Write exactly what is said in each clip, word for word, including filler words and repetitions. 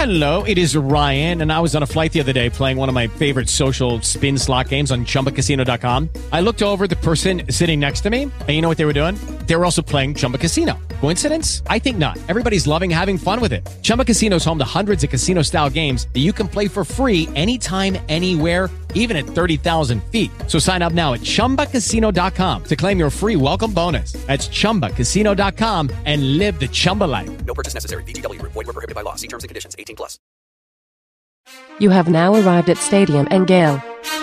Hello, it is Ryan, and I was on a flight the other day playing one of my favorite social spin slot games on Chumba Casino dot com. I looked over at the person sitting next to me, and you know what they were doing? They were also playing Chumba Casino. Coincidence? I think not. Everybody's loving having fun with it. Chumba Casino is home to hundreds of casino-style games that you can play for free anytime, anywhere, even at thirty thousand feet. So sign up now at Chumba Casino dot com to claim your free welcome bonus. That's Chumba Casino dot com and live the Chumba life. No purchase necessary. V G W. Void where prohibited by law. See terms and conditions. eighteen plus. You have now arrived at Stadium and Gale.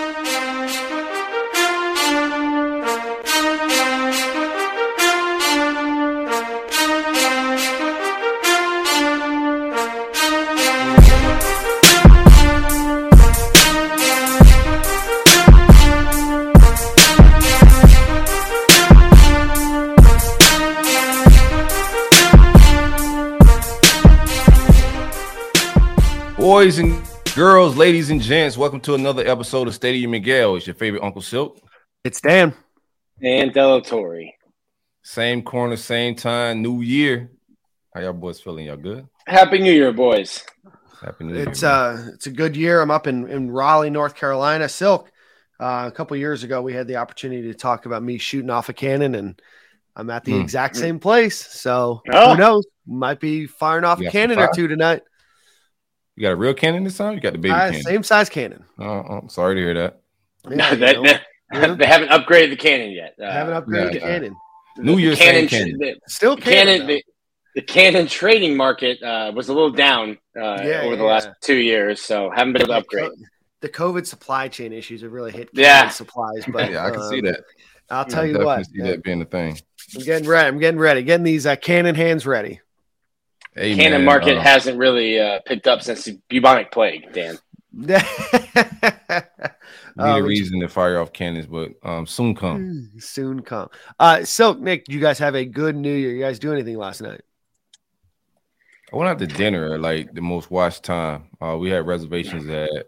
Boys and girls, ladies and gents, welcome to another episode of Stadium and Gale. It's your favorite Uncle Silk. It's Dan. And Delatorre. Same corner, same time, new year. How y'all boys feeling? Y'all good? Happy New Year, boys. Happy New Year. It's uh it's a good year. I'm up in, in Raleigh, North Carolina. Silk, uh, a couple years ago, we had the opportunity to talk about me shooting off a cannon, and I'm at the mm. exact same place. So oh. who knows? Might be firing off you a cannon or two tonight. You got a real cannon this time? You got the baby uh, cannon? Same size cannon. Oh, I'm sorry to hear that. Yeah, they, they, yeah. they haven't upgraded the cannon yet. Uh, haven't upgraded nah, the cannon. New Year's cannon, cannon. The, Still the cannon. cannon the, the cannon trading market uh, was a little down uh, yeah, over the yeah. last two years, so haven't been able to upgrade. The COVID supply chain issues have really hit yeah. supplies. But yeah, I can um, see that. I'll tell I you what. See that being the thing. I'm getting ready. I'm getting ready. Getting these uh, cannon hands ready. Hey, cannon man, market uh, hasn't really uh, picked up since the bubonic plague, Dan. Need a reason to fire off cannons, but um, soon come. Soon come. Uh, so, Nick, you guys have a good New Year. You guys do anything last night? I went out to dinner at like the most watched time. Uh, we had reservations at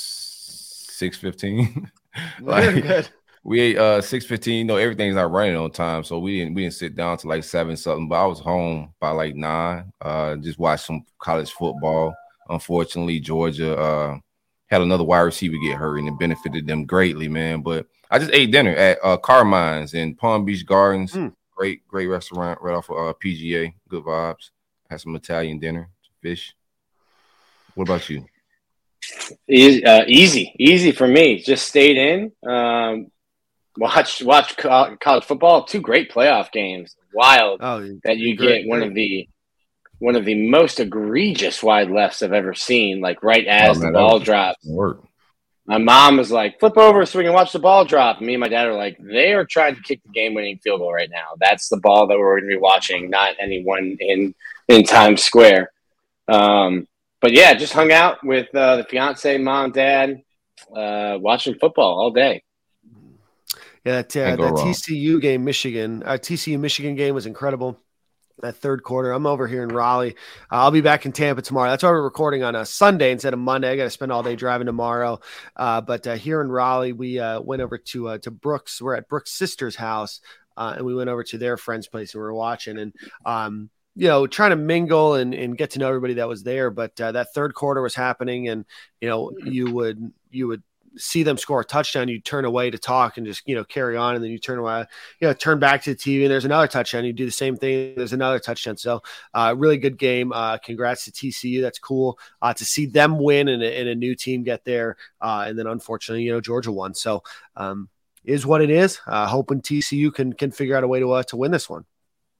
six fifteen. Like, good. We ate uh six fifteen. You know, everything's not running on time, so we didn't we didn't sit down to like seven something. But I was home by like nine. Uh, just watched some college football. Unfortunately, Georgia uh had another wide receiver get hurt, and it benefited them greatly, man. But I just ate dinner at uh, Carmine's in Palm Beach Gardens. Mm. Great, great restaurant right off of uh, P G A. Good vibes. Had some Italian dinner, fish. What about you? Easy, uh, easy, easy for me. Just stayed in. Um, Watch, watch college football. Two great playoff games. Wild oh, that you great, get one great. of the one of the most egregious wide lefts I've ever seen. Like right as oh, man, the ball drops. Work. My mom was like, "Flip over so we can watch the ball drop." And me and my dad are like, "They are trying to kick the game-winning field goal right now. That's the ball that we're going to be watching, not anyone in in Times Square." Um, but yeah, just hung out with uh, the fiance, mom, dad, uh, watching football all day. Yeah, that, uh, that T C U game, Michigan, uh, T C U Michigan game was incredible. That third quarter, I'm over here in Raleigh. Uh, I'll be back in Tampa tomorrow. That's why we're recording on a Sunday instead of Monday. I got to spend all day driving tomorrow. Uh, but uh, here in Raleigh, we uh, went over to uh, to Brooks. We're at Brooks' sister's house, uh, and we went over to their friend's place and we were watching and um, you know, trying to mingle and, and get to know everybody that was there. But uh, that third quarter was happening, and you know, you would you would. see them score a touchdown, you turn away to talk and just, you know, carry on. And then you turn away, you know, turn back to the T V and there's another touchdown. You do the same thing. There's another touchdown. So uh, really good game. Uh, congrats to T C U. That's cool uh, to see them win and a, and a new team get there. Uh, and then unfortunately, you know, Georgia won. So um, is what it is. Uh, hoping T C U can, can figure out a way to, uh, to win this one.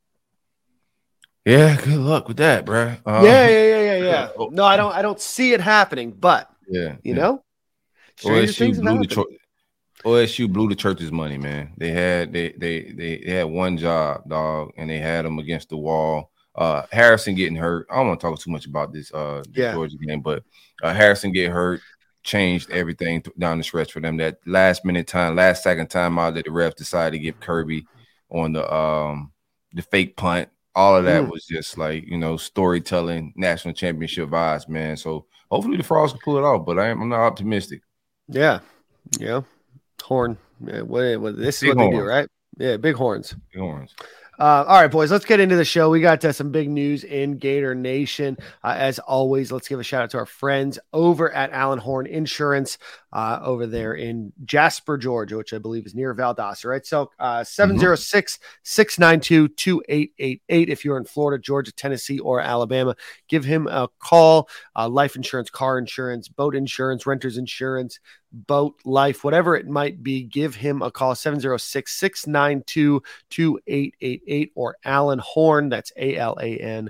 Yeah. Good luck with that, bro. Um, yeah, yeah, yeah, yeah, yeah. No, I don't, I don't see it happening, but yeah, you yeah. know, O S U blew the cho- O S U blew the church's money, man. They had they they they, they had one job, dog, and they had them against the wall. Uh, Harrison getting hurt. I don't want to talk too much about this uh this yeah. Georgia game, but uh, Harrison get hurt changed everything th- down the stretch for them. That last minute time, last second time out that the refs decided to give Kirby on the um the fake punt. All of that mm. was just like, you know, storytelling, national championship vibes, man. So hopefully the Frogs can pull it off, but I am, I'm not optimistic. Yeah, yeah, horn. Yeah, what, what, this is big what horns. they do, right? Yeah, big horns. Big horns. Uh, all right, boys, let's get into the show. We got uh, some big news in Gator Nation. Uh, as always, let's give a shout out to our friends over at Alan Horn Insurance uh, over there in Jasper, Georgia, which I believe is near Valdosta, right? So uh, seven oh six, six nine two, two eight eight eight. If you're in Florida, Georgia, Tennessee, or Alabama, give him a call. Uh, life insurance, car insurance, boat insurance, renter's insurance, boat life, whatever it might be, give him a call. Seven oh six, six nine two, two eight eight eight or Alan Horn. That's A L A N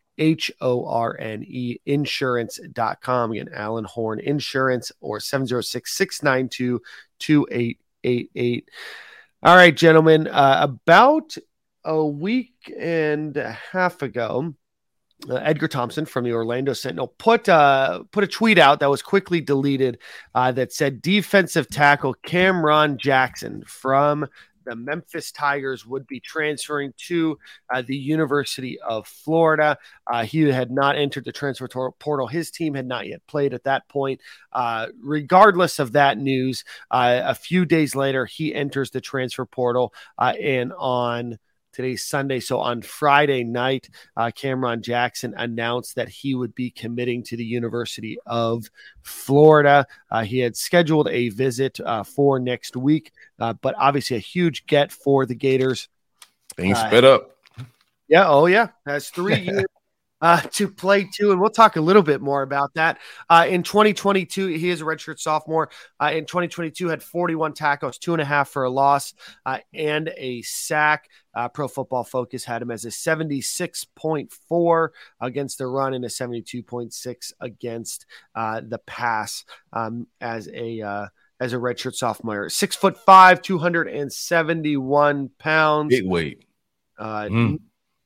H O R N E insurance dot com. Again, Alan Horn Insurance or seven oh six, six nine two, two eight eight eight. All right, gentlemen, uh, about a week and a half ago, Uh, Edgar Thompson from the Orlando Sentinel put uh, put a tweet out that was quickly deleted uh, that said defensive tackle Cameron Jackson from the Memphis Tigers would be transferring to uh, the University of Florida. Uh, he had not entered the transfer portal. His team had not yet played at that point. Uh, regardless of that news, uh, a few days later, he enters the transfer portal uh, and on today's Sunday. So on Friday night, uh, Cameron Jackson announced that he would be committing to the University of Florida. Uh, he had scheduled a visit uh, for next week, uh, but obviously a huge get for the Gators. Things uh, sped up. Yeah. Oh, yeah. Has three years. Uh, to play too, and we'll talk a little bit more about that. Uh, in twenty twenty-two, he is a redshirt sophomore. Uh, in twenty twenty-two, had forty-one tackles, two and a half for a loss, uh, and a sack. Uh, Pro Football Focus had him as a seventy-six point four against the run and a seventy-two point six against uh, the pass um, as a uh, as a redshirt sophomore. Six foot five, two hundred seventy-one pounds. Big weight. Uh, mm.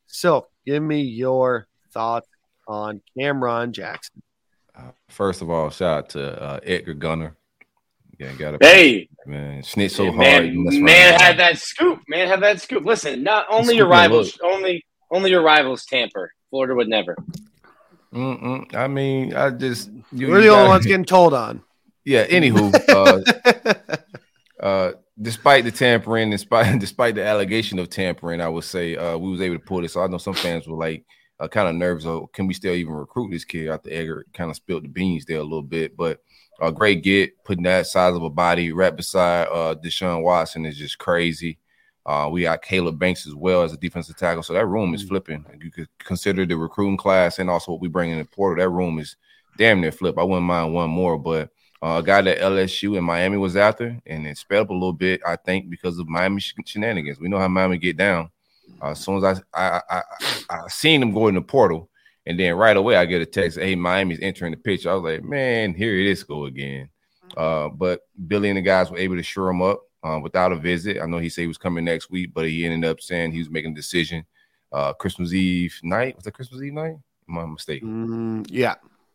So give me your thoughts on Cameron Jackson. Uh, first of all, shout out to uh, Edgar Gunner. Yeah, got a hey man, snitch so hey, hard. Man, man had that scoop. Man had that scoop. Listen, not only your rivals, only only your rivals tamper. Florida would never. Mm-mm. I mean, I just you, we're the only ones getting told on. Yeah. Anywho, uh, uh, despite the tampering, despite despite the allegation of tampering, I would say uh, we was able to pull this. So I know some fans were like. Uh, kind of nervous. Oh, can we still even recruit this kid? After Edgar kind of spilled the beans there a little bit, but a uh, great get putting that size of a body right beside uh, Deshaun Watson is just crazy. Uh, we got Caleb Banks as well as a defensive tackle, so that room is flipping. You could consider the recruiting class and also what we bring in the portal. That room is damn near flip. I wouldn't mind one more, but uh, a guy that L S U and Miami was after, and it sped up a little bit, I think, because of Miami shenanigans. We know how Miami get down. Uh, as soon as I, I I I seen them go in the portal, and then right away I get a text, "Hey, Miami's entering the picture." I was like, "Man, here it is go again." Uh, but Billy and the guys were able to shore him up uh, without a visit. I know he said he was coming next week, but he ended up saying he was making a decision uh, Christmas Eve night. Was that Christmas Eve night? Am I mistaken? Mm, yeah,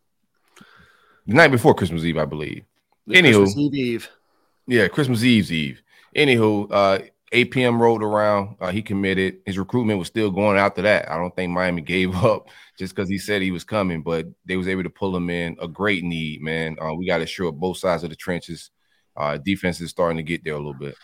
the night before Christmas Eve, I believe. The Anywho, Christmas Eve Eve. Yeah, Christmas Eve's Eve. Anywho, uh, eight p.m. rolled around. Uh, he committed. His recruitment was still going after that. I don't think Miami gave up just because he said he was coming, but they was able to pull him in. A great need, man. Uh, we got to shore up both sides of the trenches. Uh, defense is starting to get there a little bit.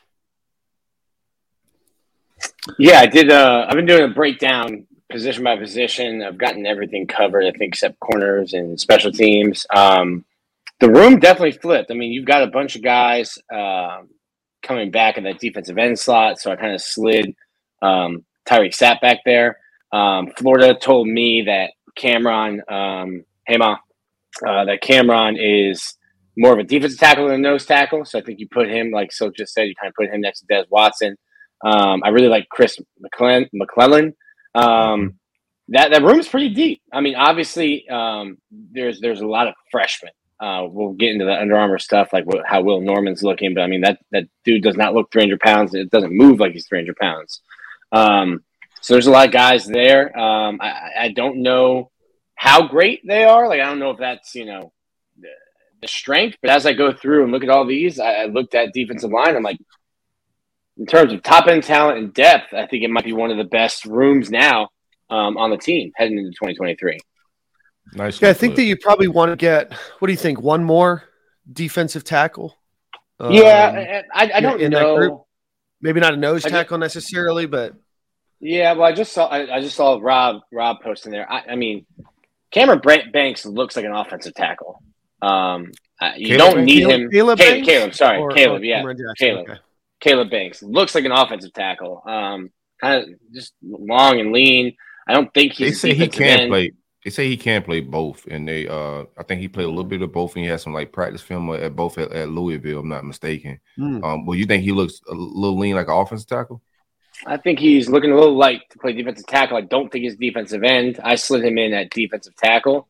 Yeah, I did. Uh, I've been doing a breakdown position by position. I've gotten everything covered, I think, except corners and special teams. Um, the room definitely flipped. I mean, you've got a bunch of guys um, – coming back in that defensive end slot, so I kind of slid um, Tyreek Sapp back there. Um, Florida told me that Cameron, um, hey ma, uh, that Cameron is more of a defensive tackle than a nose tackle. So I think you put him, like Silk just said, you kind of put him next to Des Watson. Um, I really like Chris McClellan. McClellan. Um, that that room's pretty deep. I mean, obviously, um, there's there's a lot of freshmen. Uh, we'll get into the Under Armour stuff, like what, how Will Norman's looking, but I mean that that dude does not look three hundred pounds. It doesn't move like he's three hundred pounds. Um, so there's a lot of guys there. Um, I, I don't know how great they are. Like I don't know if that's you know the, the strength, but as I go through and look at all these, I, I looked at defensive line. I'm like, in terms of top end talent and depth, I think it might be one of the best rooms now um, on the team heading into twenty twenty-three. Nice. Yeah, I think that you probably want to get, what do you think, one more defensive tackle? Yeah, um, I, I don't know. Maybe not a nose tackle necessarily, but Yeah, well, I just saw I, I just saw Rob Rob posting there. I, I mean, Cameron Banks looks like an offensive tackle. Um, uh, you Caleb don't Banks? need Caleb, him. Caleb, Caleb, Banks? Caleb sorry, Or- Caleb. or yeah, Cameron Jackson, Caleb. okay. Caleb Banks looks like an offensive tackle. Um, kind of just long and lean. I don't think he's. They say he defensive can end. play. They say he can play both, and they. Uh, I think he played a little bit of both, and he had some like practice film at both at, at Louisville. If I'm not mistaken. Mm. Um, well, you think he looks a little lean like an offensive tackle? I think he's looking a little light to play defensive tackle. I don't think he's defensive end. I slid him in at defensive tackle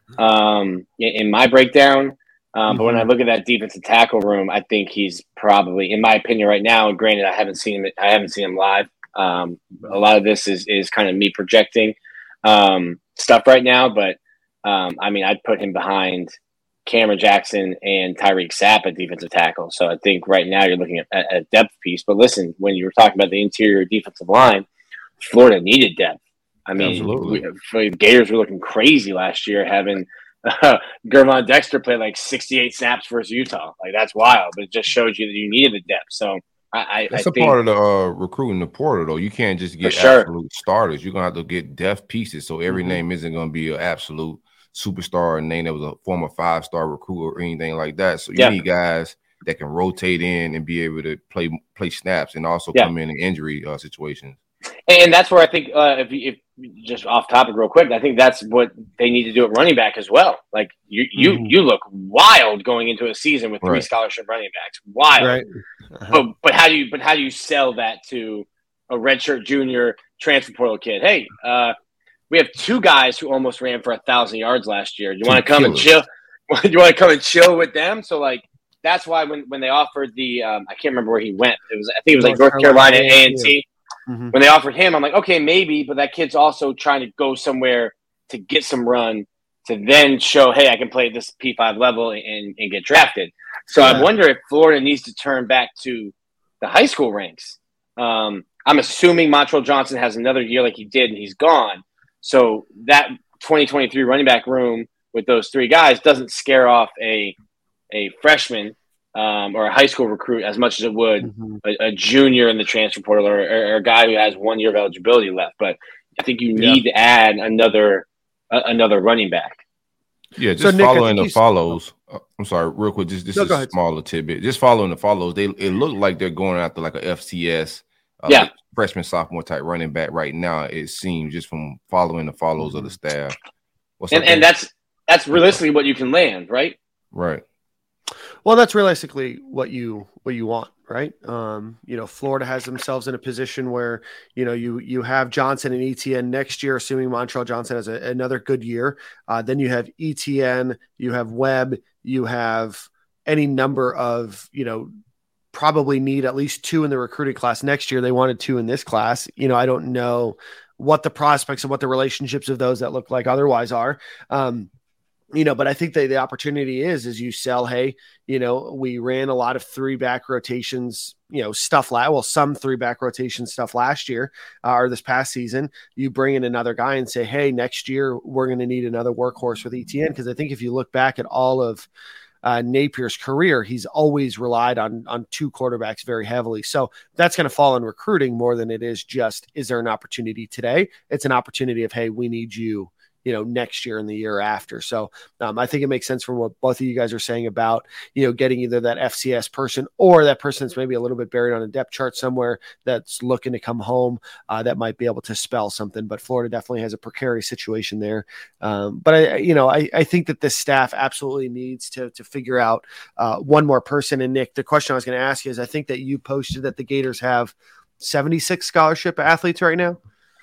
um, in, in my breakdown. Um, Mm-hmm. But when I look at that defensive tackle room, I think he's probably, in my opinion, right now. Granted, I haven't seen him. I haven't seen him live. Um, a lot of this is is kind of me projecting um, stuff right now. But um, I mean, I'd put him behind Cameron Jackson and Tyreek Sapp at defensive tackle. So I think right now you're looking at a depth piece. But listen, when you were talking about the interior defensive line, Florida needed depth. I mean, Absolutely. we, the Gators were looking crazy last year, having uh, Gervon Dexter play like sixty-eight snaps versus Utah. Like, that's wild. But it just shows you that you needed the depth. So I, I, That's I a think part of the uh, recruiting the portal, though. You can't just get sure. absolute starters. You're gonna have to get depth pieces. So every Mm-hmm. name isn't gonna be an absolute superstar, a name that was a former five star recruit or anything like that. So you Yeah. need guys that can rotate in and be able to play play snaps and also Yeah. come in in injury uh, situations. And that's where I think, uh, if, if just off topic real quick, I think that's what they need to do at running back as well. Like you, you, Mhm. you look wild going into a season with three Right. scholarship running backs. Wild. Right. Uh-huh. But but how do you but how do you sell that to a redshirt junior transfer portal kid? Hey, uh, we have two guys who almost ran for a thousand yards last year. You want to Two come and killers. chill? You want to come and chill with them? So like that's why when, when they offered the um, I can't remember where he went. It was I think it was like North North Carolina, Carolina, A and T. Mhm. When they offered him, I'm like, okay, maybe, but that kid's also trying to go somewhere to get some run to then show, hey, I can play at this P five level and, and get drafted. So Yeah. I wonder if Florida needs to turn back to the high school ranks. Um, I'm assuming Montrell Johnson has another year like he did, and he's gone. So that twenty twenty-three running back room with those three guys doesn't scare off a a freshman um, or a high school recruit as much as it would Mhm. a, a junior in the transfer portal or, or, or a guy who has one year of eligibility left. But I think you need to add another uh, another running back. Yeah, just So, Nick, I following think the you s- follows. Uh, I'm sorry, real quick. Just this No, is go a ahead. smaller tidbit. Just following the follows. They it looked like they're going after like a F C S, uh, Yeah. freshman sophomore type running back right now. It seems just from following the follows of the staff. What's And up, and Dan? that's that's realistically what you can land, right? right. Well, that's realistically what you what you want, right? Um, you know, Florida has themselves in a position where you know you you have Johnson and E T N next year, assuming Montrell Johnson has a, another good year. Uh, then you have E T N, you have Webb, you have any number of you know probably need at least two in the recruiting class next year. They wanted two in this class. You know, I don't know what the prospects and what the relationships of those that look like otherwise are. Um, you know, but I think that the opportunity is, is you sell, hey, you know, we ran a lot of three back rotations, you know, stuff like, well, some three back rotation stuff last year uh, or this past season. You bring in another guy and say, hey, next year we're going to need another workhorse with E T N. Cause I think if you look back at all of uh, Napier's career, he's always relied on, on two quarterbacks very heavily. So that's going to fall in recruiting more than it is just, is there an opportunity today? It's an opportunity of, hey, we need you, you know, next year and the year after. So um, I think it makes sense from what both of you guys are saying about, you know, getting either that F C S person or that person that's maybe a little bit buried on a depth chart somewhere that's looking to come home uh, that might be able to spell something. But Florida definitely has a precarious situation there. Um, but I, you know, I, I think that this staff absolutely needs to, to figure out uh, one more person. And Nick, the question I was going to ask you is, I think that you posted that the Gators have seventy-six scholarship athletes right now.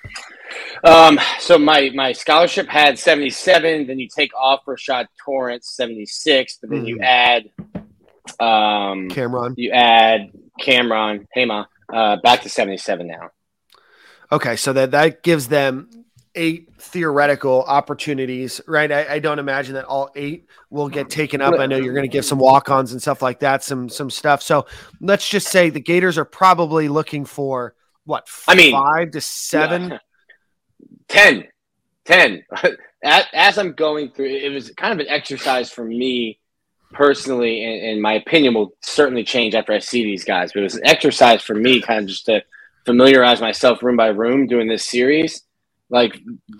Um, so my my scholarship had seventy-seven. Then you take off Rashad Torrance, seventy-six. But then you Mhm. add um, Cameron. you add Cameron Hema uh, back to seventy-seven now. Okay, so that that gives them eight theoretical opportunities, right? I, I don't imagine that all eight will get taken up. I know you're going to give some walk-ons and stuff like that, some some stuff. So let's just say the Gators are probably looking for what? I mean, five to seven. Yeah. ten. ten. As, as I'm going through, it was kind of an exercise for me personally, and, and my opinion will certainly change after I see these guys. But it was an exercise for me, kind of just to familiarize myself room by room doing this series, like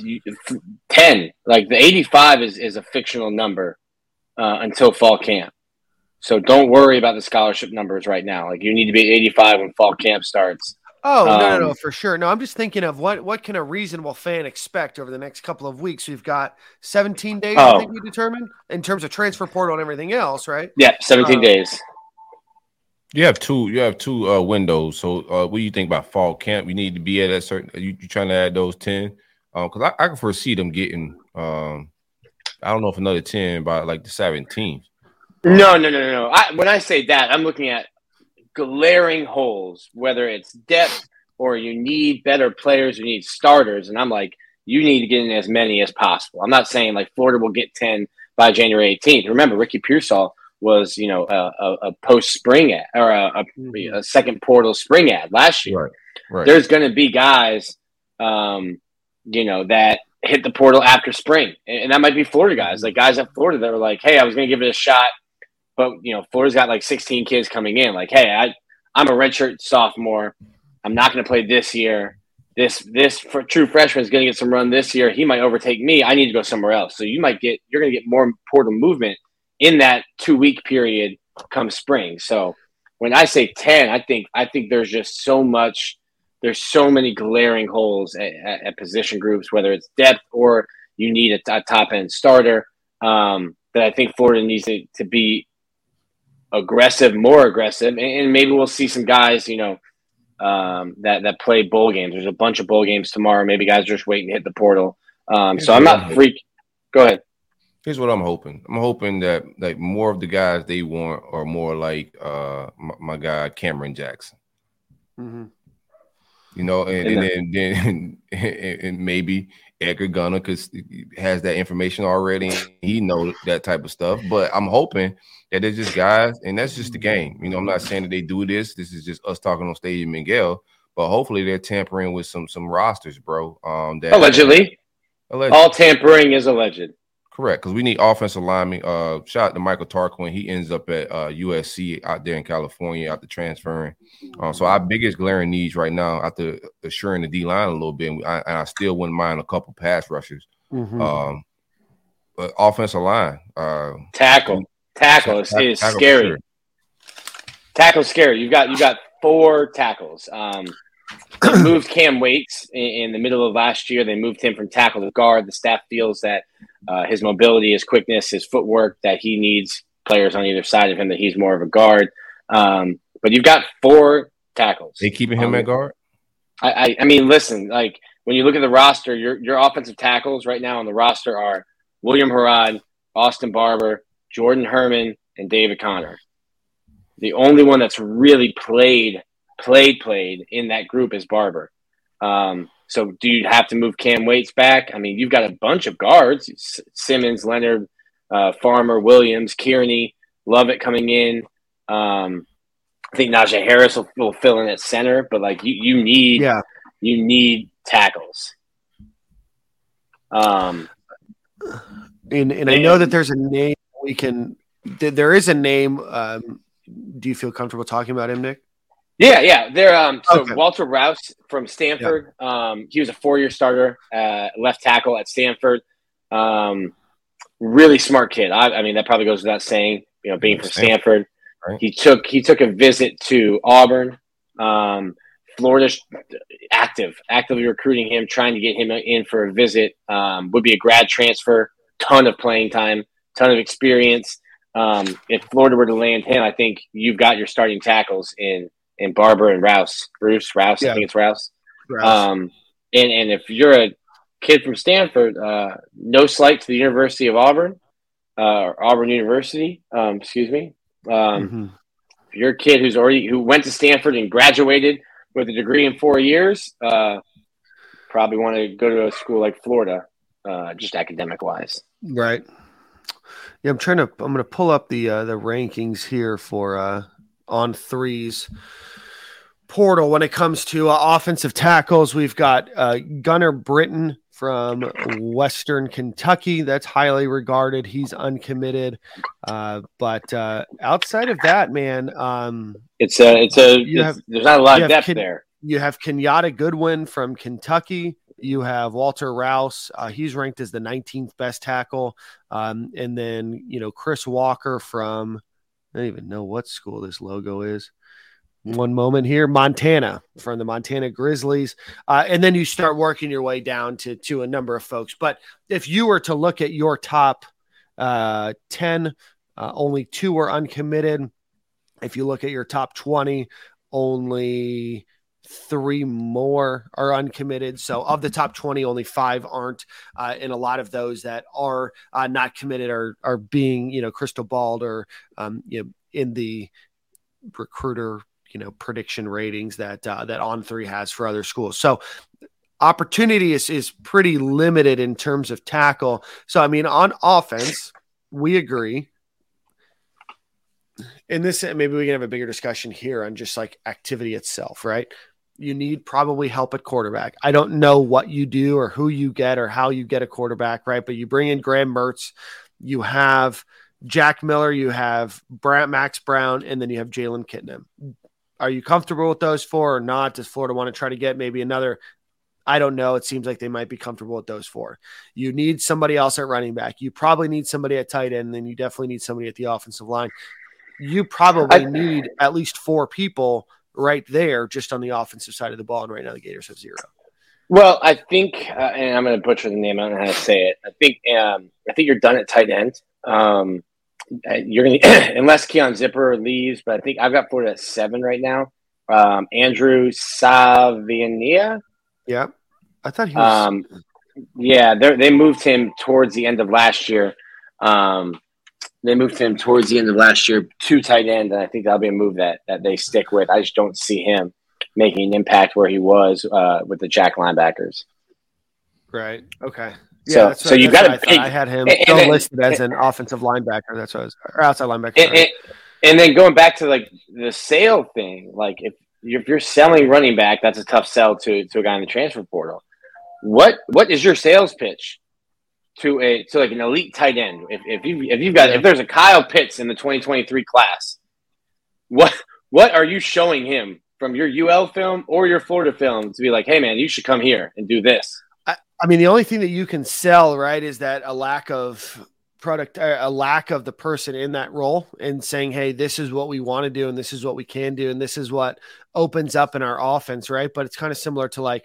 ten, like the eighty-five is, is a fictional number uh, until fall camp. So don't worry about the scholarship numbers right now. Like you need to be eighty-five when fall camp starts. Oh, no, um, no, no, for sure. No, I'm just thinking of what, what can a reasonable fan expect over the next couple of weeks? We've got seventeen days, oh. I think we determined, in terms of transfer portal and everything else, right? Yeah, seventeen um, days. You have two. You have two uh, windows. So, uh, what do you think about fall camp? You need to be at a certain. You, you trying to add those ten? Because um, I, I can foresee them getting. Um, I don't know if another ten by like the seventeenth. No, no, no, no, no. I, when I say that, I'm looking at glaring holes, whether it's depth or you need better players, you need starters, and I'm like, you need to get in as many as possible. I'm not saying like Florida will get ten by January eighteenth. Remember, Ricky Pearsall was, you know, a, a, a post-spring ad or a, a, a second portal spring ad last year. Right, right. There's going to be guys, um, you know, that hit the portal after spring. And, and that might be Florida guys, like guys at Florida that were like, hey, I was going to give it a shot. But, you know, Florida's got like sixteen kids coming in. Like, hey, I, I'm a redshirt sophomore. I'm not going to play this year. This this for true freshman is going to get some run this year. He might overtake me. I need to go somewhere else. So you might get – you're going to get more portal movement in that two-week period come spring. So when I say ten, I think I think there's just so much – there's so many glaring holes at, at, at position groups, whether it's depth or you need a, a top-end starter, um, that I think Florida needs to, to be aggressive, more aggressive. And, and maybe we'll see some guys, you know, um, that, that play bowl games. There's a bunch of bowl games tomorrow. Maybe guys are just waiting to hit the portal. Um, so I'm not freak. Go ahead. Here's what I'm hoping. I'm hoping that like more of the guys they want are more like uh, my, my guy Cameron Jackson. Mm-hmm. You know, and, and then then and, and maybe Edgar Gunner because he has that information already. He knows that type of stuff. But I'm hoping that they're just guys, and that's just the game. You know, I'm not saying that they do this. This is just us talking on Stadium Miguel. But hopefully they're tampering with some some rosters, bro. Um, that, allegedly. allegedly, all tampering is alleged. Correct, because we need offensive linemen. Uh, shout out to Michael Tarquin. He ends up at uh, U S C out there in California after transferring. Uh, so our biggest glaring needs right now, after assuring the D line a little bit, and I, and I still wouldn't mind a couple pass rushers. Mm-hmm. Um, but offensive line, uh, tackle, tackle is, is tackle scary. Sure. Tackle scary. You got you got four tackles. Um, they moved Cam Waits in, in the middle of last year. They moved him from tackle to guard. The staff feels that uh, his mobility, his quickness, his footwork, that he needs players on either side of him, that he's more of a guard. Um, but you've got four tackles. They keeping him um, at guard? I, I, I mean, listen, like when you look at the roster, your your offensive tackles right now on the roster are William Harrod, Austin Barber, Jordan Herman, and David Connor. The only one that's really played, played, played in that group is Barber. Um, so do you have to move Cam Waits back? I mean, you've got a bunch of guards, S- Simmons, Leonard, uh, Farmer, Williams, Kearney, Lovett coming in. Um, I think Najee Harris will, will fill in at center, but like you, you need, yeah. you need tackles. Um, and and I know that there's a name we can, there is a name, um, do you feel comfortable talking about him, Nick? Yeah, yeah. They're um so okay. Walter Rouse from Stanford. Yeah. Um, he was a four-year starter, uh, left tackle at Stanford. Um, really smart kid. I, I mean, that probably goes without saying. You know, being from Stanford, right. he took he took a visit to Auburn. Um, Florida's active, actively recruiting him, trying to get him in for a visit. Um, would be a grad transfer, ton of playing time, ton of experience. Um, if Florida were to land him, I think you've got your starting tackles in in Barber and Rouse. Bruce Rouse, yeah. I think it's Rouse. Rouse. Um, and, and if you're a kid from Stanford, uh, no slight to the University of Auburn, uh, or Auburn University, um, excuse me. Um, mm-hmm. If you're a kid who's already who went to Stanford and graduated with a degree in four years, uh, probably want to go to a school like Florida, uh, just academic wise. Right. Yeah, I'm trying to. I'm going to pull up the uh, the rankings here for uh, On Three's portal when it comes to uh, offensive tackles. We've got uh, Gunnar Britton from Western Kentucky. That's highly regarded. He's uncommitted, uh, but uh, outside of that, man, um, it's a it's a it's, have, there's not a lot of depth Kid, there. You have Kenyatta Goodwin from Kentucky. You have Walter Rouse. Uh, he's ranked as the nineteenth best tackle. Um, and then, you know, Chris Walker from, I don't even know what school this logo is. One moment here, Montana, from the Montana Grizzlies. Uh, and then you start working your way down to, to a number of folks. But if you were to look at your top uh, ten, uh, only two are uncommitted. If you look at your top twenty, only three more are uncommitted. So of the top twenty, only five aren't. Uh, and a lot of those that are uh, not committed are are being, you know, crystal balled or, um, you know, in the recruiter, you know, prediction ratings that uh, that On three has for other schools. So opportunity is, is pretty limited in terms of tackle. So, I mean, on offense, we agree. And this, maybe we can have a bigger discussion here on just like activity itself, right? You need probably help at quarterback. I don't know what you do or who you get or how you get a quarterback, right? But you bring in Graham Mertz, you have Jack Miller, you have Brant, Max Brown, and then you have Jalen Kitna. Are you comfortable with those four or not? Does Florida want to try to get maybe another? I don't know. It seems like they might be comfortable with those four. You need somebody else at running back. You probably need somebody at tight end, and then you definitely need somebody at the offensive line. You probably need at least four people right there just on the offensive side of the ball, and right now the Gators have zero. Well, I think, uh, and I'm going to butcher the name. I don't know how to say it. I think um, I think you're done at tight end. Um, you're going to, unless Keon Zipper leaves, but I think I've got Florida at seven right now. Um, Andrew Savinia. Yeah, I thought he was. Um, yeah, they moved him towards the end of last year. Um, they moved him towards the end of last year to tight end, and I think that'll be a move that that they stick with. I just don't see him making an impact where he was uh, with the Jack linebackers. Right. Okay. Yeah. So, that's so what, you that's got to. I, I had him and, still and, listed as an offensive linebacker. That's what I was, or outside linebacker. And, and, and then going back to like the sale thing, like if you're, if you're selling running back, that's a tough sell to to a guy in the transfer portal. What what is your sales pitch to a to like an elite tight end? If if you if you've got if there's a Kyle Pitts in the twenty twenty-three class, what what are you showing him from your U L film or your Florida film to be like, hey man, you should come here and do this? I, I mean, the only thing that you can sell, right, is that a lack of product, a lack of the person in that role and saying, hey, this is what we want to do and this is what we can do and this is what opens up in our offense, right? But it's kind of similar to like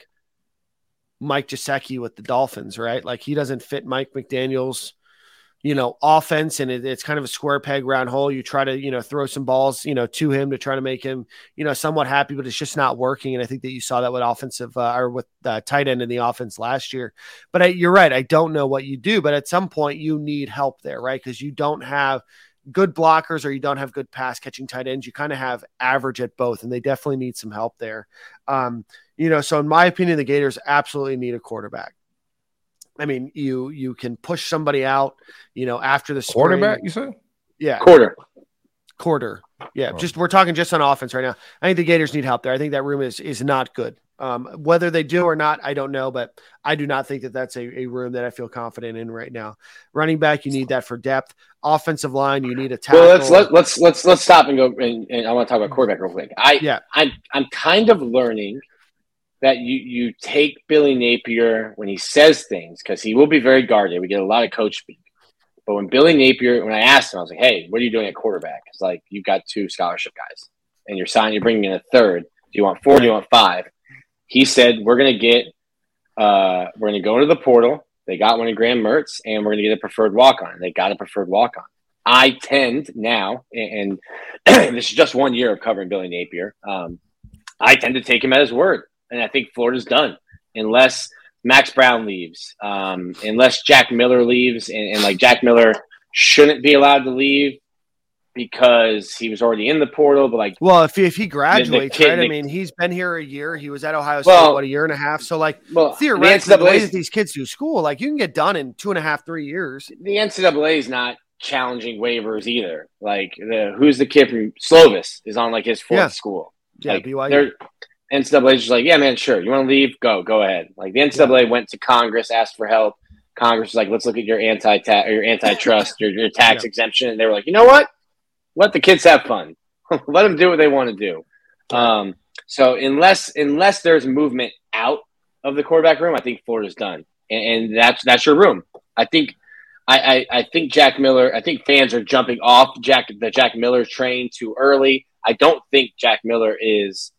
Mike Gesicki with the Dolphins, right? Like he doesn't fit Mike McDaniel's, you know, offense, and it, it's kind of a square peg round hole. You try to, you know, throw some balls, you know, to him to try to make him, you know, somewhat happy, but it's just not working. And I think that you saw that with offensive uh, or with uh, tight end in the offense last year. But I, you're right. I don't know what you do, but at some point you need help there, right? Because you don't have good blockers or you don't have good pass catching tight ends. You kind of have average at both, and they definitely need some help there. Um, you know, so in my opinion, the Gators absolutely need a quarterback. I mean, you you can push somebody out, you know, after the spring. Quarterback, you said? Yeah. Quarter. Quarter. Yeah. Oh. Just we're talking just on offense right now. I think the Gators need help there. I think that room is is not good. Um, whether they do or not, I don't know, but I do not think that that's a, a room that I feel confident in right now. Running back, you need that for depth. Offensive line, you need a tackle. Well, let's let, let's let's let's stop and go. And, and I want to talk about quarterback real quick. I yeah, I'm I'm kind of learning that you you take Billy Napier when he says things, because he will be very guarded. We get a lot of coach speak. But when Billy Napier, when I asked him, I was like, hey, what are you doing at quarterback? It's like, you've got two scholarship guys, and you're signing, you're bringing in a third. Do you want four? Do you want five? He said, we're going to get, uh, we're going to go into the portal. They got one in Graham Mertz, and we're going to get a preferred walk-on. They got a preferred walk-on. I tend now, and, and this is just one year of covering Billy Napier, um, I tend to take him at his word. And I think Florida's done unless Max Brown leaves, um, unless Jack Miller leaves, and, and like Jack Miller shouldn't be allowed to leave because he was already in the portal. But like, well, if he, if he graduates, kid, right? The, I mean, he's been here a year. He was at Ohio State well, what a year and a half. So like, well, theoretically, the, the way that these kids do school, like you can get done in two and a half, three years. The N C double A is not challenging waivers either. Like, the, who's the kid from Slovis is on like his fourth yeah. school. Yeah, like, B Y U. They're N C double A is just like, yeah, man, sure. You want to leave? Go, go ahead. Like the N C double A yeah. went to Congress, asked for help. Congress was like, let's look at your anti or your antitrust, your your tax yeah. exemption. And they were like, you know what? Let the kids have fun. Let them do what they want to do. Um, So unless unless there's movement out of the quarterback room, I think Florida's done, and, and that's that's your room. I think I, I I think Jack Miller. I think fans are jumping off Jack the Jack Miller train too early. I don't think Jack Miller is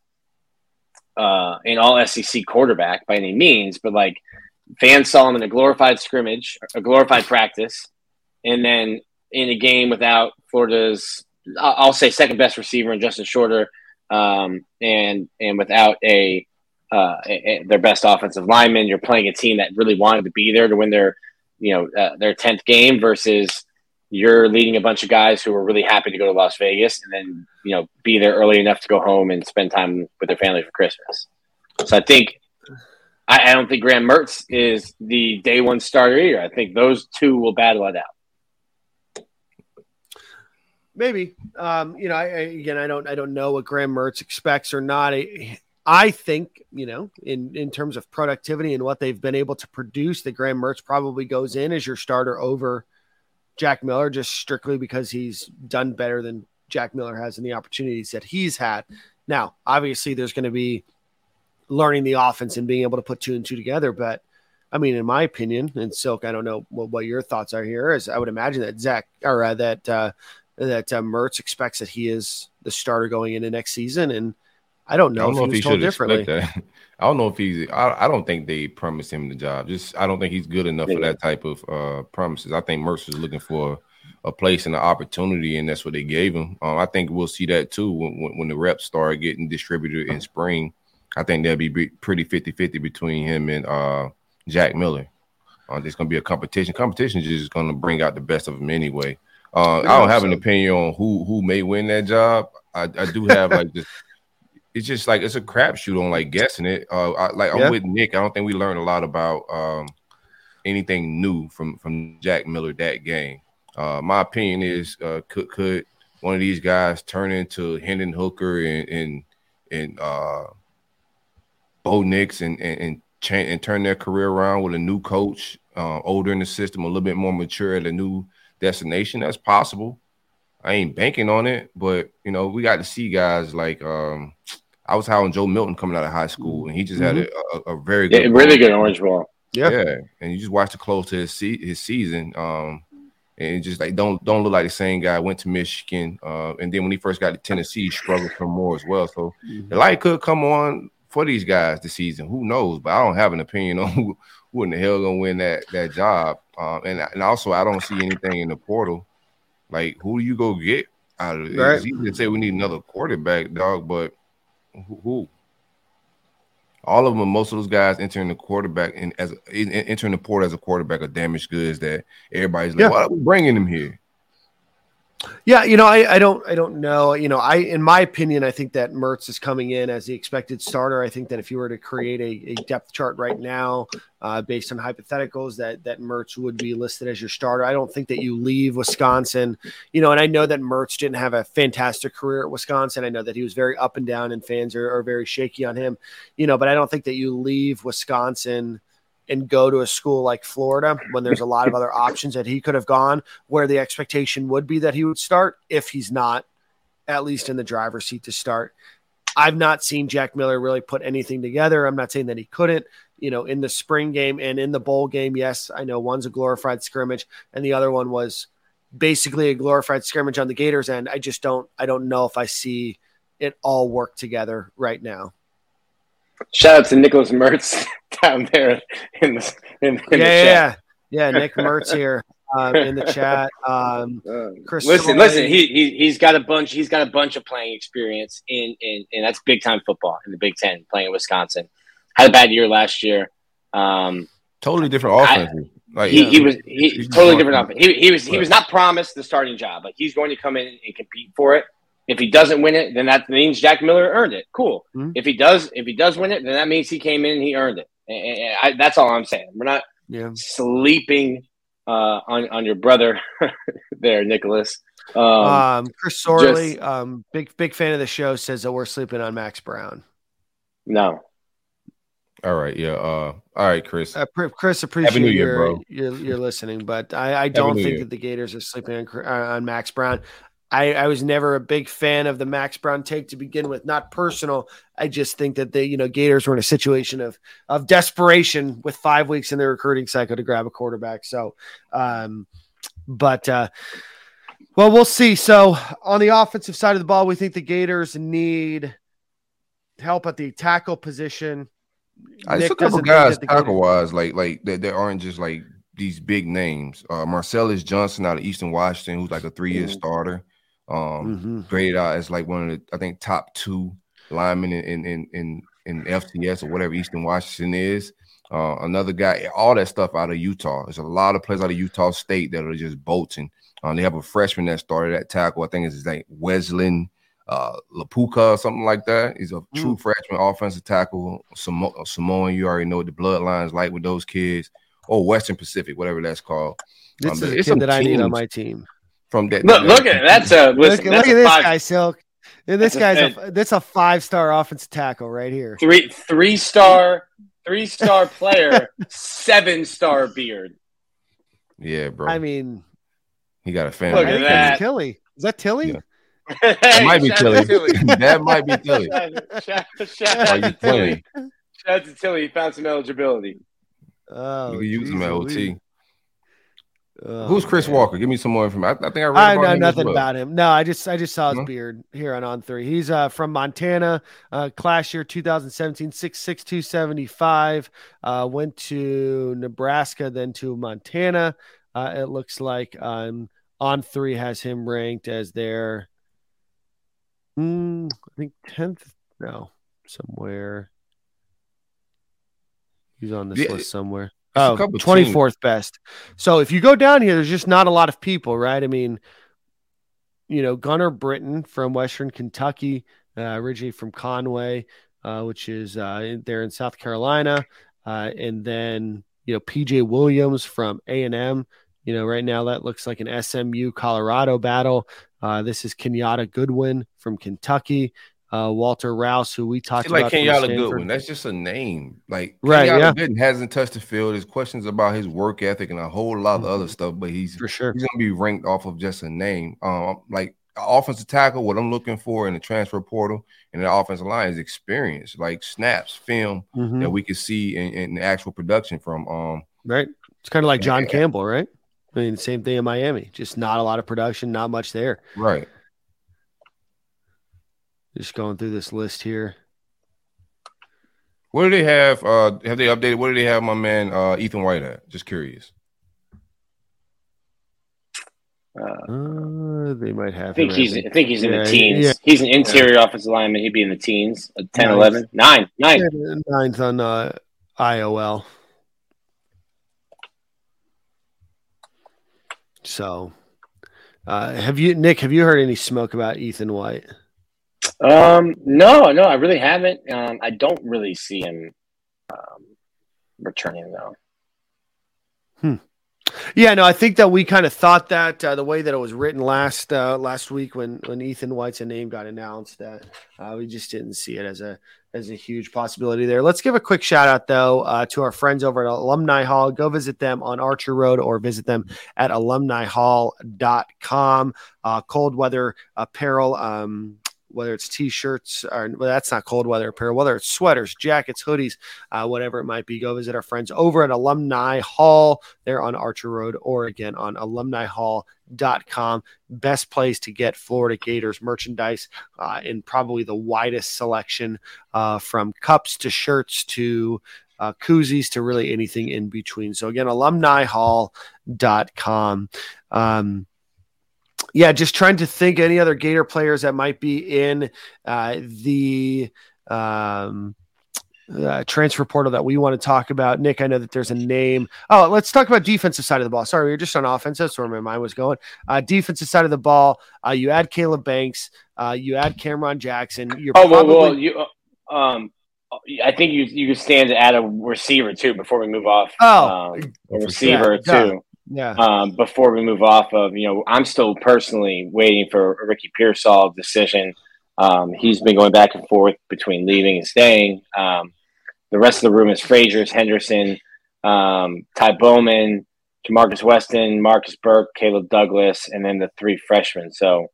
uh, an all S E C quarterback by any means, but like fans saw him in a glorified scrimmage, a glorified practice, and then in a game without Florida's, I'll say second best receiver in Justin Shorter, um, and and without a, uh, a, a their best offensive lineman. You're playing a team that really wanted to be there to win their, you know, uh, their tenth game versus you're leading a bunch of guys who were really happy to go to Las Vegas and then, you know, be there early enough to go home and spend time with their family for Christmas. So I think I, I don't think Graham Mertz is the day one starter either. I think those two will battle it out. Maybe, um, you know, I, I, again, I don't, I don't know what Graham Mertz expects or not. I, I think, you know, in, in terms of productivity and what they've been able to produce, that Graham Mertz probably goes in as your starter over Jack Miller, just strictly because he's done better than Jack Miller has in the opportunities that he's had. Now, obviously, there's going to be learning the offense and being able to put two and two together. But I mean, in my opinion, and Silk, I don't know what, what your thoughts are here. Is I would imagine that Zach or uh, that uh, that uh, Mertz expects that he is the starter going into next season, and I don't know, I don't if, know he if he told differently. That. I don't know if he's. I, I don't think they promised him the job. Just I don't think he's good enough yeah. for that type of uh, promises. I think Mertz was looking for a place and an opportunity, and that's what they gave him. Um, I think we'll see that too when, when the reps start getting distributed in spring. I think that'll be pretty fifty-fifty between him and uh, Jack Miller. Uh, there's going to be a competition. Competition is just going to bring out the best of them anyway. Uh, I don't have an opinion on who who may win that job. I, I do have like this. It's just like it's a crapshoot on like guessing it. Uh, I, like I'm yeah. with Nick. I don't think we learned a lot about um, anything new from from Jack Miller that game. Uh, my opinion is uh, could could one of these guys turn into Hendon Hooker and and and uh, Bo Nix and and and, cha- and turn their career around with a new coach, uh, older in the system, a little bit more mature at a new destination? That's possible. I ain't banking on it, but you know we got to see guys like um, I was having Joe Milton coming out of high school, and he just mm-hmm. had a, a, a very good, yeah, really good orange ball. Yeah, yeah, and you just watch the close to his se- his season, um, and just like don't don't look like the same guy. Went to Michigan, uh, and then when he first got to Tennessee, he struggled some more as well. So mm-hmm. the light could come on for these guys this season. Who knows? But I don't have an opinion on who, who in the hell gonna win that that job. Um, and and also I don't see anything in the portal. Like, who do you go get out of it? Right. It's easy to say we need another quarterback, dog, but who? who? All of them, most of those guys entering the quarterback and as in, entering the portal as a quarterback are damaged goods that everybody's like, yeah. why are we bringing him here? Yeah, you know, I, I don't I don't know. You know, I in my opinion, I think that Mertz is coming in as the expected starter. I think that if you were to create a, a depth chart right now, uh, based on hypotheticals, that that Mertz would be listed as your starter. I don't think that you leave Wisconsin, you know, and I know that Mertz didn't have a fantastic career at Wisconsin. I know that he was very up and down, and fans are, are very shaky on him, you know, but I don't think that you leave Wisconsin and go to a school like Florida when there's a lot of other options that he could have gone, where the expectation would be that he would start if he's not at least in the driver's seat to start. I've not seen Jack Miller really put anything together. I'm not saying that he couldn't, you know, in the spring game and in the bowl game. Yes, I know one's a glorified scrimmage and the other one was basically a glorified scrimmage on the Gators end. I just don't, I don't know if I see it all work together right now. Shout out to Nicholas Mertz down there in the, in, in yeah, the yeah, chat. Yeah, Nick Mertz here um, in the chat. Um, Chris listen, Soley. listen. He, he he's got a bunch. He's got a bunch of playing experience in in and that's big time football in the Big Ten. Playing in Wisconsin, had a bad year last year. Um, totally different offense. I, like he, yeah, he was he, he totally different offense. He, he was he was not promised the starting job. Like he's going to come in and compete for it. If he doesn't win it, then that means Jack Miller earned it. Cool. Mm-hmm. If he does, if he does win it, then that means he came in and he earned it. And, and I, that's all I'm saying. We're not yeah. sleeping uh, on on your brother there, Nicholas. Um, um, Chris Sorley, just, um, big big fan of the show, says that we're sleeping on Max Brown. No. All right. Yeah. Uh, all right, Chris. Uh, Chris, appreciate year, your, bro. your your listening, but I, I don't think year. that the Gators are sleeping on, on Max Brown. I, I was never a big fan of the Max Brown take to begin with. Not personal. I just think that the you know Gators were in a situation of of desperation with five weeks in their recruiting cycle to grab a quarterback. So, um, but uh, well, we'll see. So on the offensive side of the ball, we think the Gators need help at the tackle position. I just a couple guys tackle wise, like like that there aren't just like these big names. Uh, Marcellus Johnson out of Eastern Washington, who's like a three year mm-hmm. starter. Um, mm-hmm. graded out as like one of the, I think, top two linemen in in in, in F C S or whatever Eastern Washington is. Uh, another guy, all that stuff out of Utah. There's a lot of players out of Utah State that are just bolting. Um, they have a freshman that started at tackle. I think it's his name, Wesley uh, Lapuka or something like that. He's a true mm. freshman offensive tackle. Samo- Samoan, you already know what the bloodline's like with those kids. Or Western Pacific, whatever that's called. This um, is a kid that I need on my team. From that, look, look at that's a listen, look, that's look at a this five, guy, Silk. This guy's a, that's a five star offensive tackle right here. Three three star three star player, seven star beard. Yeah, bro. I mean, he got a family. Look at that. Tilly, is that Tilly? Yeah. That might be Tilly. That might be Tilly. Shout, shout out to Tilly. Shout out to Tilly. He found some eligibility. Oh, you can use him at O T. Oh, Who's Chris man. Walker? Give me some more information. I, I think I read I about know him nothing well. about him. No, I just I just saw his Mm-hmm. beard here on On Three. He's uh, from Montana, uh, class year two thousand seventeen, six six, two seventy-five. Uh, went to Nebraska, then to Montana. Uh, it looks like um, On Three has him ranked as their, mm, I think tenth. No, somewhere. He's on this Yeah, list somewhere. a Oh, couple twenty-fourth best. So if you go down here, there's just not a lot of people, right? I mean, you know, Gunnar Britton from Western Kentucky, uh, originally from Conway, uh, which is uh, in, there in South Carolina. Uh, and then, you know, P J Williams from A and M. You know, right now that looks like an S M U Colorado battle. Uh, this is Kenyatta Goodwin from Kentucky. Uh, Walter Rouse, who we talked It's like about. from Kenyatta Stanford. Goodwin. That's just a name. Like Right, Kenyatta yeah. Goodwin hasn't touched the field. There's questions about his work ethic and a whole lot of Mhm. other stuff, but he's For sure. he's gonna be ranked off of just a name. Um, like offensive tackle, what I'm looking for in the transfer portal and the offensive line is experience, like snaps, film Mhm. that we can see in, in the actual production from. Um, Right. It's kind of like John Yeah. Campbell, right? I mean, same thing in Miami. Just not a lot of production, not much there. right. Just going through this list here. What do they have? Uh, have they updated? What do they have my man uh, Ethan White at? Just curious. Uh, Uh, they might have. I think him he's as a- I think he's in Yeah, the teens. yeah. He's an interior offensive lineman. He'd be in the teens. Uh, ten, Nice. eleven, nine, nine. ninth on uh, I O L. So, uh, have you, Nick? Have you heard any smoke about Ethan White? Um, no, no, I really haven't. Um, I don't really see him um, returning though. Yeah, no, I think that we kind of thought that uh, the way that it was written last uh, last week when when Ethan White's name got announced, that uh, we just didn't see it as a as a huge possibility there. Let's give a quick shout out though uh, to our friends over at Alumni Hall. Go visit them on Archer Road or visit them at alumni hall dot com. Uh, cold weather apparel. Um, whether it's t-shirts or well, that's not cold weather apparel, whether it's sweaters, jackets, hoodies, uh, whatever it might be, go visit our friends over at Alumni Hall. They're on Archer Road or again on alumni hall dot com. Best place to get Florida Gators merchandise uh, in probably the widest selection uh, from cups to shirts to uh, koozies to really anything in between. So again, alumni hall dot com. Um, Yeah, just trying to think any other Gator players that might be in uh, the um, uh, transfer portal that we want to talk about. Nick, I know that there's a name. Oh, let's talk about defensive side of the ball. Sorry, we were just on offense. That's where my mind was going. Uh, defensive side of the ball, uh, you add Caleb Banks, uh, you add Cameron Jackson. You're Oh, well, probably well, you, uh, um, I think you you could stand to add a receiver too before we move off. Oh, um, a receiver yeah, too. yeah. Um, before we move off of, you know, I'm still personally waiting for a Ricky Pearsall decision. Um, he's been going back and forth between leaving and staying. Um, the rest of the room is Frazier's, Henderson, um, Ty Bowman, Jamarcus Weston, Marcus Burke, Caleb Douglas, and then the three freshmen. So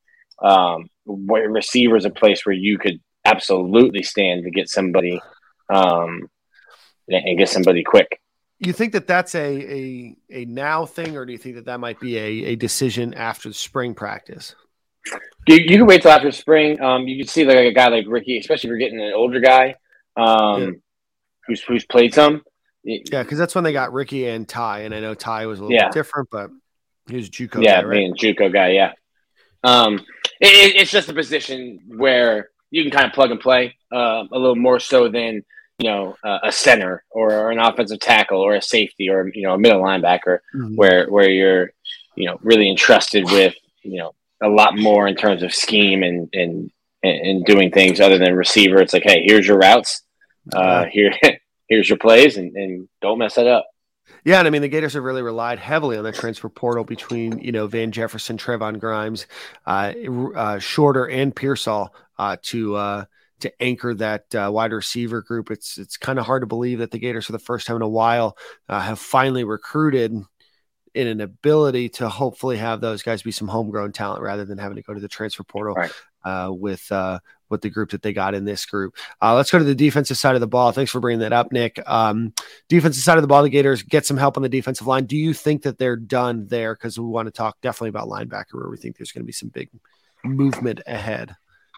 um, where receiver is a place where you could absolutely stand to get somebody um, and get somebody quick. You think that that's a, a, a now thing, or do you think that that might be a, a decision after the spring practice? You, you can wait till after spring. Um, you can see like a guy like Ricky, especially if you're getting an older guy um, yeah. who's who's played some. Yeah, because that's when they got Ricky and Ty, and I know Ty was a little yeah. bit different, but he was JUCO yeah, guy, right? being JUCO guy, yeah. Um, it, it's just a position where you can kind of plug and play uh, a little more so than you know uh, a center or, or an offensive tackle or a safety or you know a middle linebacker, mm-hmm. where where you're you know really entrusted with you know a lot more in terms of scheme and and and doing things other than receiver. It's like, hey, here's your routes, uh, here. Here's your plays, and, and don't mess it up. Yeah, and I mean, the Gators have really relied heavily on the transfer portal between, you know, Van Jefferson, Trevon Grimes, uh, uh, Shorter, and Pearsall uh, to uh, to anchor that uh, wide receiver group. It's it's kind of hard to believe that the Gators, for the first time in a while, uh, have finally recruited in an ability to hopefully have those guys be some homegrown talent rather than having to go to the transfer portal right. uh, with uh, with the group that they got in this group. Uh, let's go to the defensive side of the ball. Thanks for bringing that up, Nick. Um, defensive side of the ball, the Gators get some help on the defensive line. Do you think that they're done there? Because we want to talk definitely about linebacker, where we think there's going to be some big movement ahead.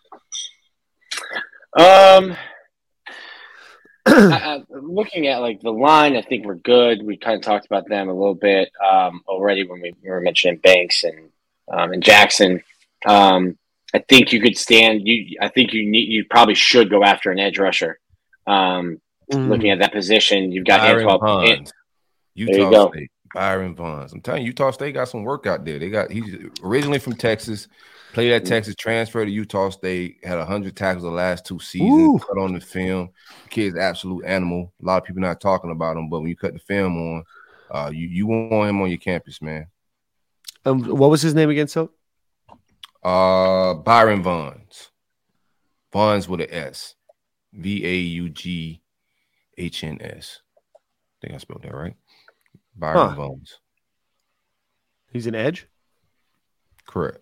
Um, I, I, looking at like the line, I think we're good. We kind of talked about them a little bit um, already when we, we were mentioning Banks and um, and Jackson. Um, I think you could stand. You, I think you need. You probably should go after an edge rusher. Um, mm. Looking at that position, you've got Byron Antoine. Vaughns, Utah go. State. Byron Vaughns. I'm telling you, Utah State got some work out there. They got. He's originally from Texas. Played at Texas, transferred to Utah State, had one hundred tackles the last two seasons, Ooh. Cut on the film. The kid's absolute animal. A lot of people not talking about him, but when you cut the film on, uh, you, you want him on your campus, man. Um, what was his name again, so? Uh, Byron Vaughns. Vaughns with an S. V A U G H N S. I think I spelled that right. Byron huh. Vaughns. He's an edge? Correct.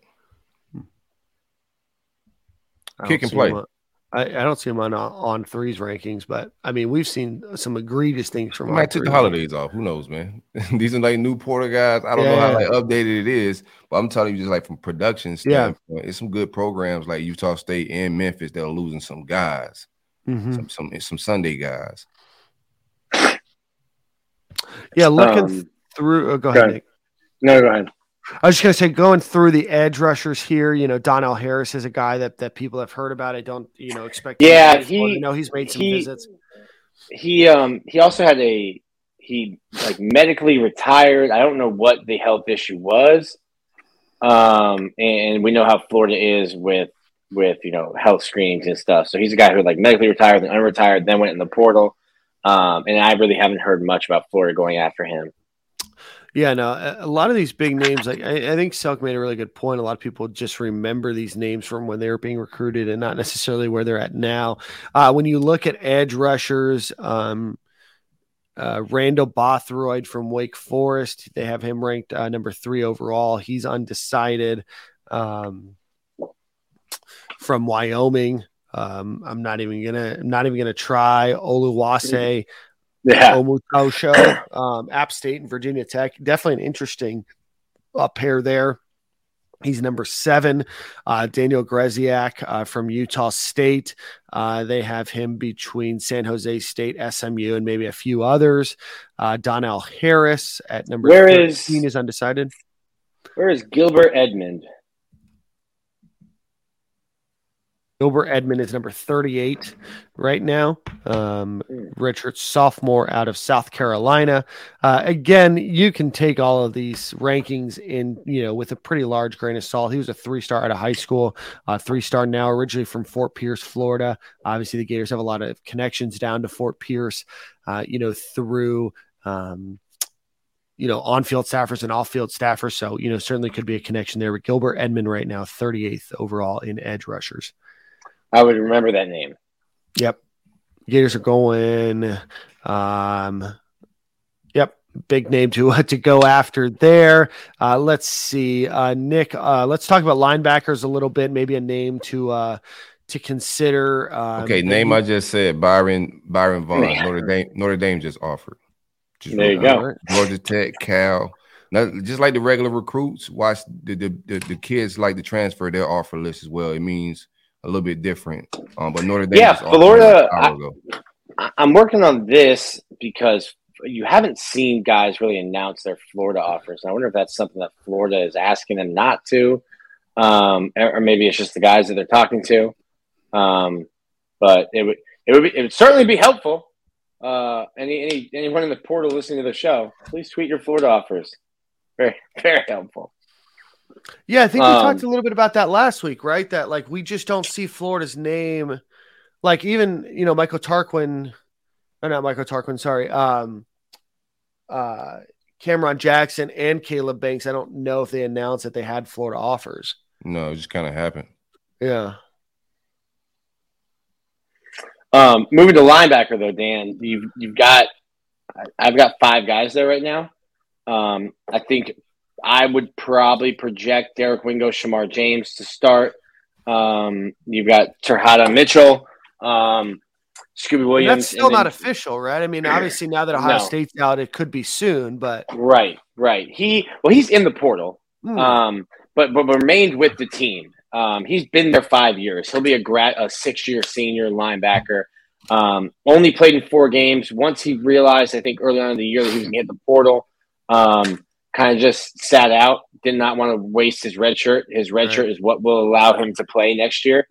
Kick and play. On, I, I don't see him on on threes rankings, but I mean, we've seen some egregious things from. I might take the holidays off. Who knows, man? These are like new Porter guys. I don't yeah. know how like updated it is, but I'm telling you, just like from production standpoint, yeah. it's some good programs like Utah State and Memphis that are losing some guys, mm-hmm. some some some Sunday guys. Yeah, looking um, through. Oh, go ahead, Nick. No, go ahead. I was just going to say, going through the edge rushers here, you know, Donnell Harris is a guy that, that people have heard about. I don't, you know, expect. Yeah, he, you know, he's made some he, visits. He, um, he also had a, he like medically retired. I don't know what the health issue was. Um, and we know how Florida is with, with, you know, health screenings and stuff. So he's a guy who like medically retired, then unretired, then went in the portal. Um, and I really haven't heard much about Florida going after him. Yeah, no, a lot of these big names, like I, I think Selk made a really good point. A lot of people just remember these names from when they were being recruited and not necessarily where they're at now. Uh, when you look at edge rushers, um, uh, Randall Bothroyd from Wake Forest, they have him ranked uh, number three overall. He's undecided. Um, from Wyoming, um, I'm not even gonna, I'm not even gonna try. Oluwase. Yeah, Omuto show, um, App State and Virginia Tech. Definitely an interesting uh, pair there. He's number seven. Uh, Daniel Greziak uh, from Utah State. Uh, they have him between San Jose State, S M U, and maybe a few others. Uh, Donnell Harris at number where thirteen is, is undecided. Where is Gilbert Edmond? Gilbert Edmond is number thirty-eight right now. Um, Richard, sophomore out of South Carolina. Uh, again, you can take all of these rankings in, you know, with a pretty large grain of salt. He was a three-star out of high school, uh, three-star now, originally from Fort Pierce, Florida. Obviously, the Gators have a lot of connections down to Fort Pierce, uh, you know, through um, you know, on-field staffers and off-field staffers. So, you know, certainly could be a connection there. But Gilbert Edmond right now, thirty-eighth overall in edge rushers. I would remember that name. Yep. Gators are going. Um, yep. big name to uh, to go after there. Uh, let's see, uh, Nick. Uh, let's talk about linebackers a little bit. Maybe a name to uh, to consider. Um, okay, name you, I just said Byron Byron Vaughn. Yeah. Notre Dame. Notre Dame just offered. Just there you go. Georgia Tech, Cal. Now, just like the regular recruits, watch the the, the the kids like to transfer their offer list as well. It means a little bit different. Um, but Notre Dame. Yeah, Florida. I, I'm working on this because you haven't seen guys really announce their Florida offers. And I wonder if that's something that Florida is asking them not to, um, or maybe it's just the guys that they're talking to. Um, but it would it would be, it would certainly be helpful. Uh, any any anyone in the portal listening to the show, please tweet your Florida offers. Very very helpful. Yeah, I think we um, talked a little bit about that last week, right? That like we just don't see Florida's name, like even you know Michael Tarquin, or not Michael Tarquin, sorry, um, uh, Cameron Jackson and Caleb Banks. I don't know if they announced that they had Florida offers. No, it just kind of happened. Yeah. Um, moving to linebacker though, Dan, you've you've got I've got five guys there right now. Um, I think I would probably project Derek Wingo, Shamar James to start. Um, you've got Terhada Mitchell, um, Scooby Williams. And that's still and then, not official, right? I mean, obviously now that Ohio no. State's out, it could be soon, but right, right. He well, he's in the portal, hmm. um, but but remained with the team. Um, he's been there five years. He'll be a grad, a six-year senior linebacker. Um, only played in four games. Once he realized, I think early on in the year that he was going to hit the portal, um, kind of just sat out. Did not want to waste his red shirt. His red right. shirt is what will allow him to play next year.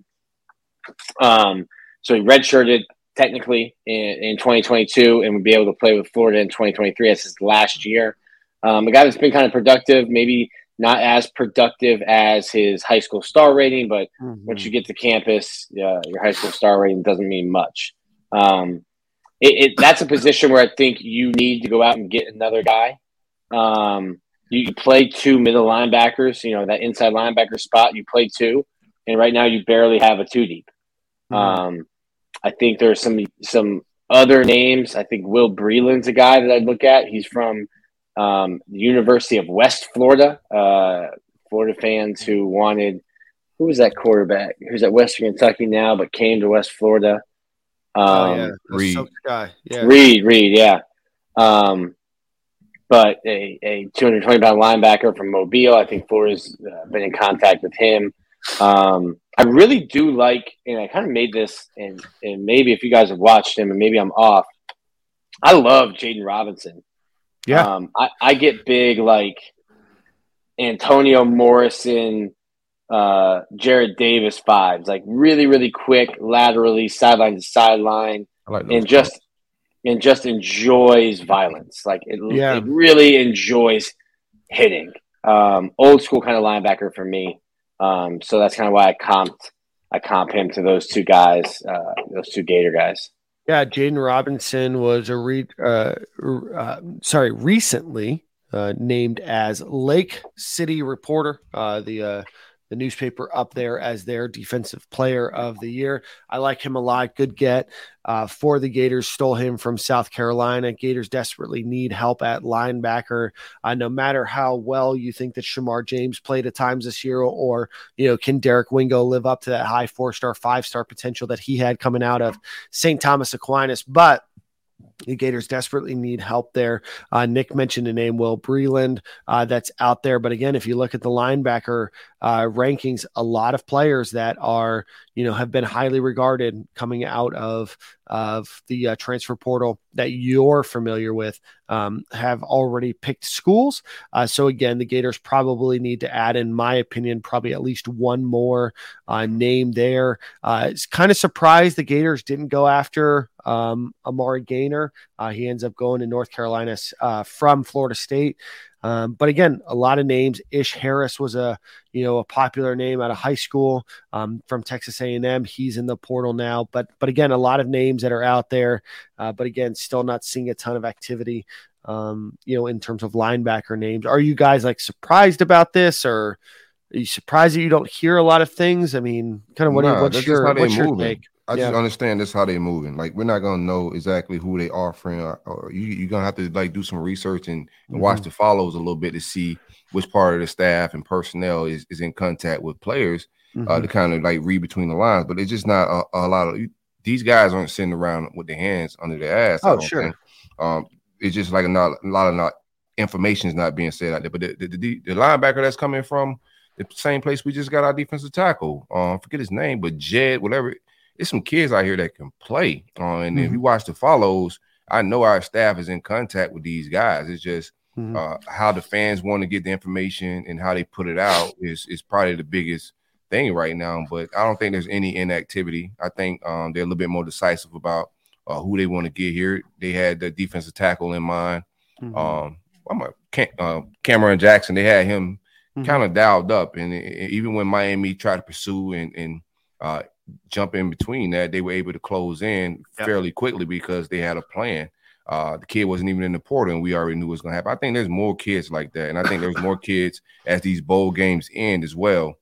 Um, so he redshirted technically in, in twenty twenty-two and would be able to play with Florida in twenty twenty-three as his last year. Um, a guy that's been kind of productive, maybe not as productive as his high school star rating, but mm-hmm. once you get to campus, uh, your high school star rating doesn't mean much. Um, it, it that's a position where I think you need to go out and get another guy. Um, you play two middle linebackers, you know, that inside linebacker spot, you play two, and right now you barely have a two deep. Mm-hmm. Um, I think there's some some other names. I think Will Breland's a guy that I'd look at. He's from um, the University of West Florida. Uh, Florida fans who wanted – who was that quarterback? Who's at Western Kentucky now but came to West Florida? Um, oh, yeah. Reed. Guy. Yeah. Reed, Reed, yeah. Um, but a, a two hundred twenty pound linebacker from Mobile. I think Florida's uh, been in contact with him. Um, I really do like, and I kind of made this, and, and maybe if you guys have watched him, and maybe I'm off, I love Jaden Robinson. Yeah. Um, I, I get big like Antonio Morrison, uh, Jared Davis vibes, like really, really quick, laterally, sideline to sideline, like and just and just enjoys violence. Like it, yeah. it really enjoys hitting. Um, old school kind of linebacker for me. Um, so that's kind of why I comped I comp him to those two guys, uh, those two Gator guys. Yeah, Jaden Robinson was a re- uh, uh, sorry recently uh, named as Lake City Reporter, uh, the uh, the newspaper up there, as their defensive player of the year. I like him a lot. Good get uh, for the Gators. Stole him from South Carolina. Gators desperately need help at linebacker. Uh, no matter how well you think that Shamar James played at times this year, or, you know, can Derek Wingo live up to that high four-star, five-star potential that he had coming out of Saint Thomas Aquinas? But the Gators desperately need help there. Uh, Nick mentioned the name Will Breland uh, that's out there. But again, if you look at the linebacker uh, rankings, a lot of players that are, you know, have been highly regarded coming out of, of the uh, transfer portal that you're familiar with um, have already picked schools. Uh, so again, the Gators probably need to add, in my opinion, probably at least one more uh, name there. Uh, it's kind of surprised the Gators didn't go after um, Amari Gaynor. Uh, he ends up going to North Carolina uh, from Florida State. Um, but again, a lot of names. Ish Harris was a, you know, a popular name out of high school um, from Texas A and M. He's in the portal now, but, but again, a lot of names that are out there, uh, but again, still not seeing a ton of activity, um, you know, in terms of linebacker names. Are you guys like surprised about this, or are you surprised that you don't hear a lot of things? I mean, kind of what, nah, what's your, what's your take? I just yeah. understand that's how they're moving. Like, we're not gonna know exactly who they offering, or, or you, you're gonna have to like do some research and, and mm-hmm. watch the follows a little bit to see which part of the staff and personnel is, is in contact with players mm-hmm. uh, to kind of like read between the lines. But it's just not a, a lot of these guys aren't sitting around with their hands under their ass. Oh, sure. Um, it's just like a, not, a lot of not information is not being said out there. But the, the, the, the linebacker that's coming from the same place we just got our defensive tackle. Um, forget his name, but Jed, whatever. There's some kids out here that can play. Uh, and mm-hmm. if you watch the follows, I know our staff is in contact with these guys. It's just mm-hmm. uh, how the fans want to get the information and how they put it out is, is probably the biggest thing right now. But I don't think there's any inactivity. I think um, they're a little bit more decisive about uh, who they want to get here. They had the defensive tackle in mind. Mm-hmm. Um, I'm a Cam- uh, Cameron Jackson. They had him mm-hmm. kind of dialed up. And it, even when Miami tried to pursue and, and uh, jump in between that, they were able to close in yep. fairly quickly because they had a plan. Uh, the kid wasn't even in the portal, and we already knew what was going to happen. I think there's more kids like that, and I think there's more kids as these bowl games end as well.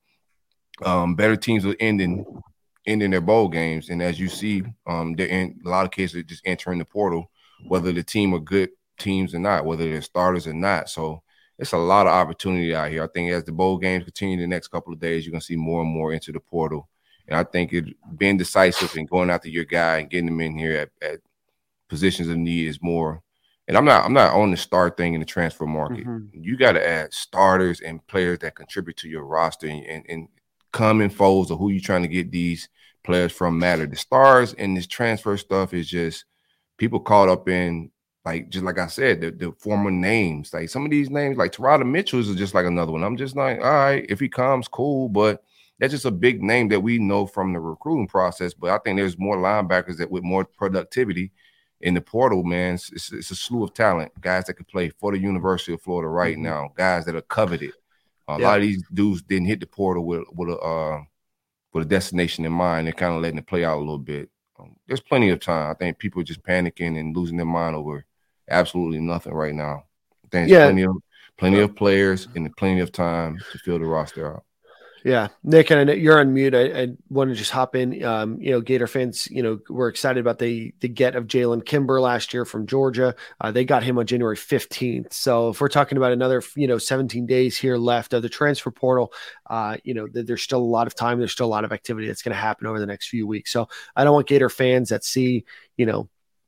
Um, better teams are ending ending their bowl games, and as you see, um, they're in, a lot of kids are just entering the portal, whether the team are good teams or not, whether they're starters or not. So it's a lot of opportunity out here. I think as the bowl games continue the next couple of days, you're going to see more and more into the portal. And I think it being decisive and going after your guy and getting him in here at, at positions of need is more. And I'm not I'm not on the star thing in the transfer market. Mm-hmm. You got to add starters and players that contribute to your roster, and, and, and come in folds of who you're trying to get these players from matter. The stars and this transfer stuff is just people caught up in, like, just like I said, the, the former names. Like some of these names, like Terada Mitchell's is just like another one. I'm just like, all right, if he comes, cool, but that's just a big name that we know from the recruiting process. But I think there's more linebackers that with more productivity in the portal, man. It's, it's, it's a slew of talent, guys that can play for the University of Florida right mm-hmm. now, guys that are coveted. Uh, yeah. A lot of these dudes didn't hit the portal with with a uh, with a destination in mind. They're kind of letting it play out a little bit. Um, there's plenty of time. I think people are just panicking and losing their mind over absolutely nothing right now. I think there's yeah. plenty of plenty of players and plenty of time to fill the roster out. Yeah, Nick, and I know you're on mute. I, I want to just hop in. Um, you know, Gator fans, you know, we're excited about the the get of Jalen Kimber last year from Georgia. Uh, they got him on January fifteenth. So if we're talking about another, you know, seventeen days here left of the transfer portal, uh, you know, th- there's still a lot of time. There's still a lot of activity that's going to happen over the next few weeks. So I don't want Gator fans that see, you know,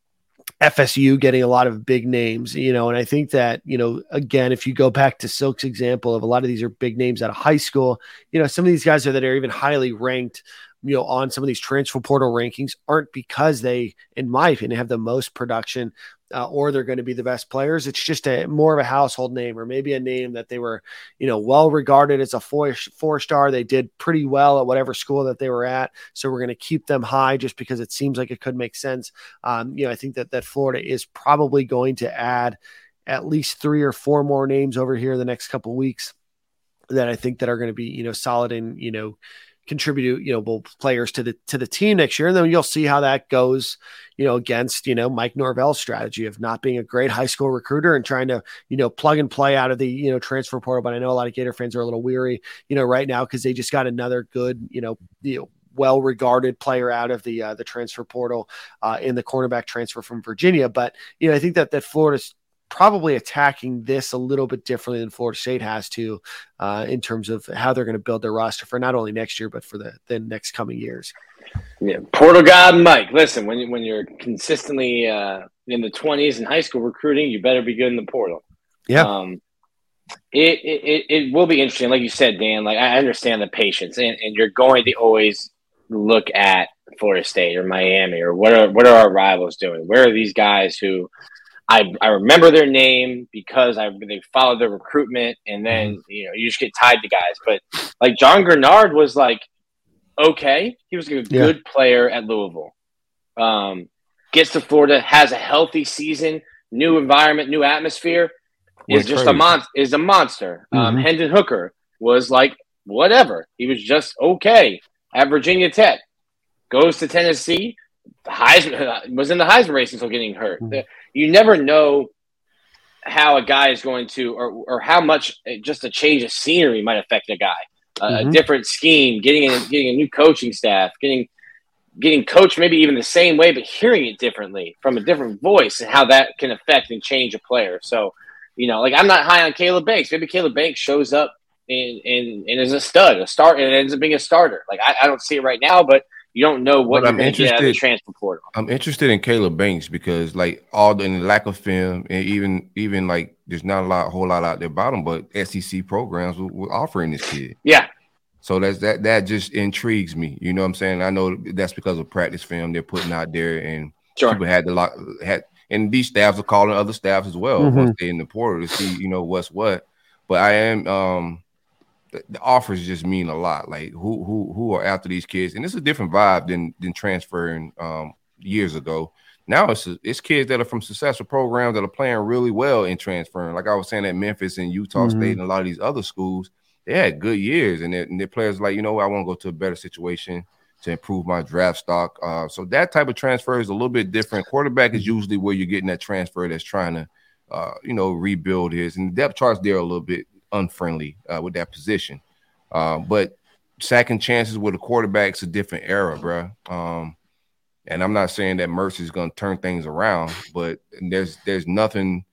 F S U getting a lot of big names, you know, and I think that, you know, again, if you go back to Silk's example of a lot of these are big names out of high school, you know, some of these guys are that are even highly ranked, you know, on some of these transfer portal rankings aren't because they, in my opinion, have the most production uh, or they're going to be the best players. It's just a more of a household name, or maybe a name that they were, you know, well regarded as a four, four star. They did pretty well at whatever school that they were at. So we're going to keep them high just because it seems like it could make sense. Um, you know, I think that, that Florida is probably going to add at least three or four more names over here in the next couple of weeks that I think that are going to be, you know, solid and, you know, contribute, you know, both players to the to the team next year. And then you'll see how that goes, you know, against, you know, Mike Norvell's strategy of not being a great high school recruiter and trying to, you know, plug and play out of the, you know, transfer portal. But I know a lot of Gator fans are a little weary, you know, right now because they just got another good, you know, you know, well-regarded player out of the uh, the transfer portal uh, in the cornerback transfer from Virginia. But, you know, I think that that Florida's probably attacking this a little bit differently than Florida State has to uh, in terms of how they're going to build their roster for not only next year, but for the, the next coming years. Yeah. Portal God, Mike, listen, when, you, when you're consistently uh, in the twenties in high school recruiting, you better be good in the portal. Yeah. Um, it, it, it will be interesting. Like you said, Dan, like I understand the patience and, and you're going to always look at Florida State or Miami or what are, what are our rivals doing? Where are these guys who, I, I remember their name because I they followed their recruitment, and then you know you just get tied to guys. But like John Grenard was like, okay, he was a good yeah. player at Louisville. Um, gets to Florida, has a healthy season, new environment, new atmosphere. Is just crazy. a mon- is a monster. Mm-hmm. Um, Hendon Hooker was like whatever. He was just okay at Virginia Tech. Goes to Tennessee. The Heisman was in the Heisman race until getting hurt. Mm-hmm. You never know how a guy is going to, or or how much just a change of scenery might affect a guy. Uh, mm-hmm. A different scheme, getting a, getting a new coaching staff, getting getting coached maybe even the same way, but hearing it differently from a different voice and how that can affect and change a player. So, you know, like I'm not high on Caleb Banks. Maybe Caleb Banks shows up and and, and is a stud, a start, and ends up being a starter. Like I, I don't see it right now, but you don't know what but you're going to get out of the transfer portal. I'm interested in Caleb Banks because, like, all the, in the lack of film, and even even like there's not a lot, whole lot out there about him, but S E C programs were, were offering this kid. Yeah. So that's that that just intrigues me. You know what I'm saying? I know that's because of practice film they're putting out there, and sure. people had to lock had, and these staffs are calling other staffs as well mm-hmm. once they're in the portal to see, you know, what's what. But I am um the, the offers just mean a lot. Like who who who are after these kids, and it's a different vibe than than transferring um years ago. Now it's it's kids that are from successful programs that are playing really well in transferring. Like I was saying at Memphis and Utah mm-hmm. State and a lot of these other schools. They had good years, and their, and their players like, you know, I want to go to a better situation to improve my draft stock. Uh, so that type of transfer is a little bit different. Quarterback is usually where you're getting that transfer that's trying to, uh, you know, rebuild his. And the depth charts there are a little bit unfriendly uh, with that position. Uh, but second chances with a quarterback's a different era, bro. Um, and I'm not saying that Mercy's going to turn things around, but there's there's nothing.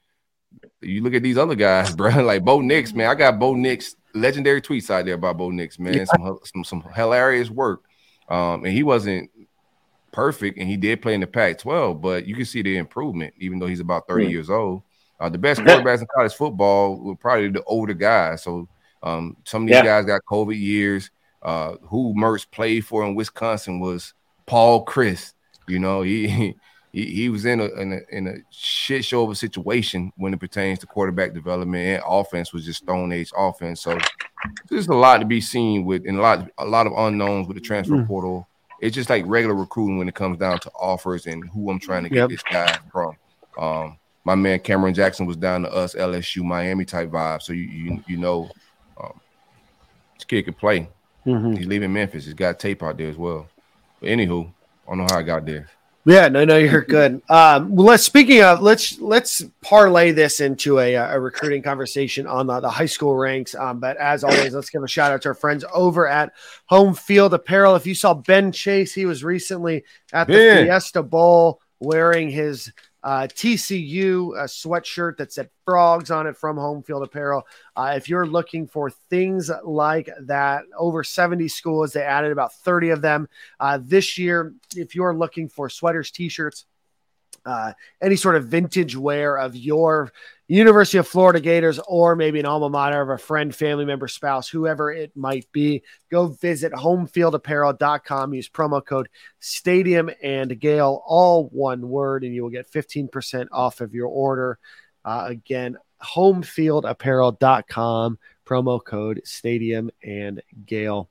You look at these other guys, bro, like Bo Nix, man. I got Bo Nix legendary tweets out there about Bo Nix, man. Yeah. Some, some some hilarious work. Um, and he wasn't perfect, and he did play in the Pac twelve, but you can see the improvement, even though he's about thirty mm. years old. Uh, the best quarterbacks in college football were probably the older guys. So um, some of these yeah. guys got COVID years. Uh, who Mertz played for in Wisconsin was Paul Chryst. You know, he he, he was in a, in a in a shit show of a situation when it pertains to quarterback development, and offense was just Stone Age offense. So there's a lot to be seen with, and a lot a lot of unknowns with the transfer mm. portal. It's just like regular recruiting when it comes down to offers and who I'm trying to get yep. this guy from. Um, my man Cameron Jackson was down to us, L S U, Miami type vibe. So you you, you know, um, this kid could play. Mm-hmm. He's leaving Memphis. He's got tape out there as well. But anywho, I don't know how I got there. Yeah, no, no, you're good. Um, well, let's speaking of let's let's parlay this into a, a recruiting conversation on the, the high school ranks. Um, but as always, let's give a shout out to our friends over at Home Field Apparel. If you saw Ben Chase, he was recently at the ben. Fiesta Bowl wearing his uh, T C U uh, sweatshirt that said Frogs on it from Home Field Apparel. Uh, if you're looking for things like that, over seventy schools, they added about thirty of them uh, this year. If you're looking for sweaters, t-shirts, uh, any sort of vintage wear of your University of Florida Gators, or maybe an alma mater of a friend, family member, spouse, whoever it might be, go visit home field apparel dot com. Use promo code Stadium and Gale, all one word, and you will get fifteen percent off of your order. Uh, again, home field apparel dot com, promo code Stadium and Gale.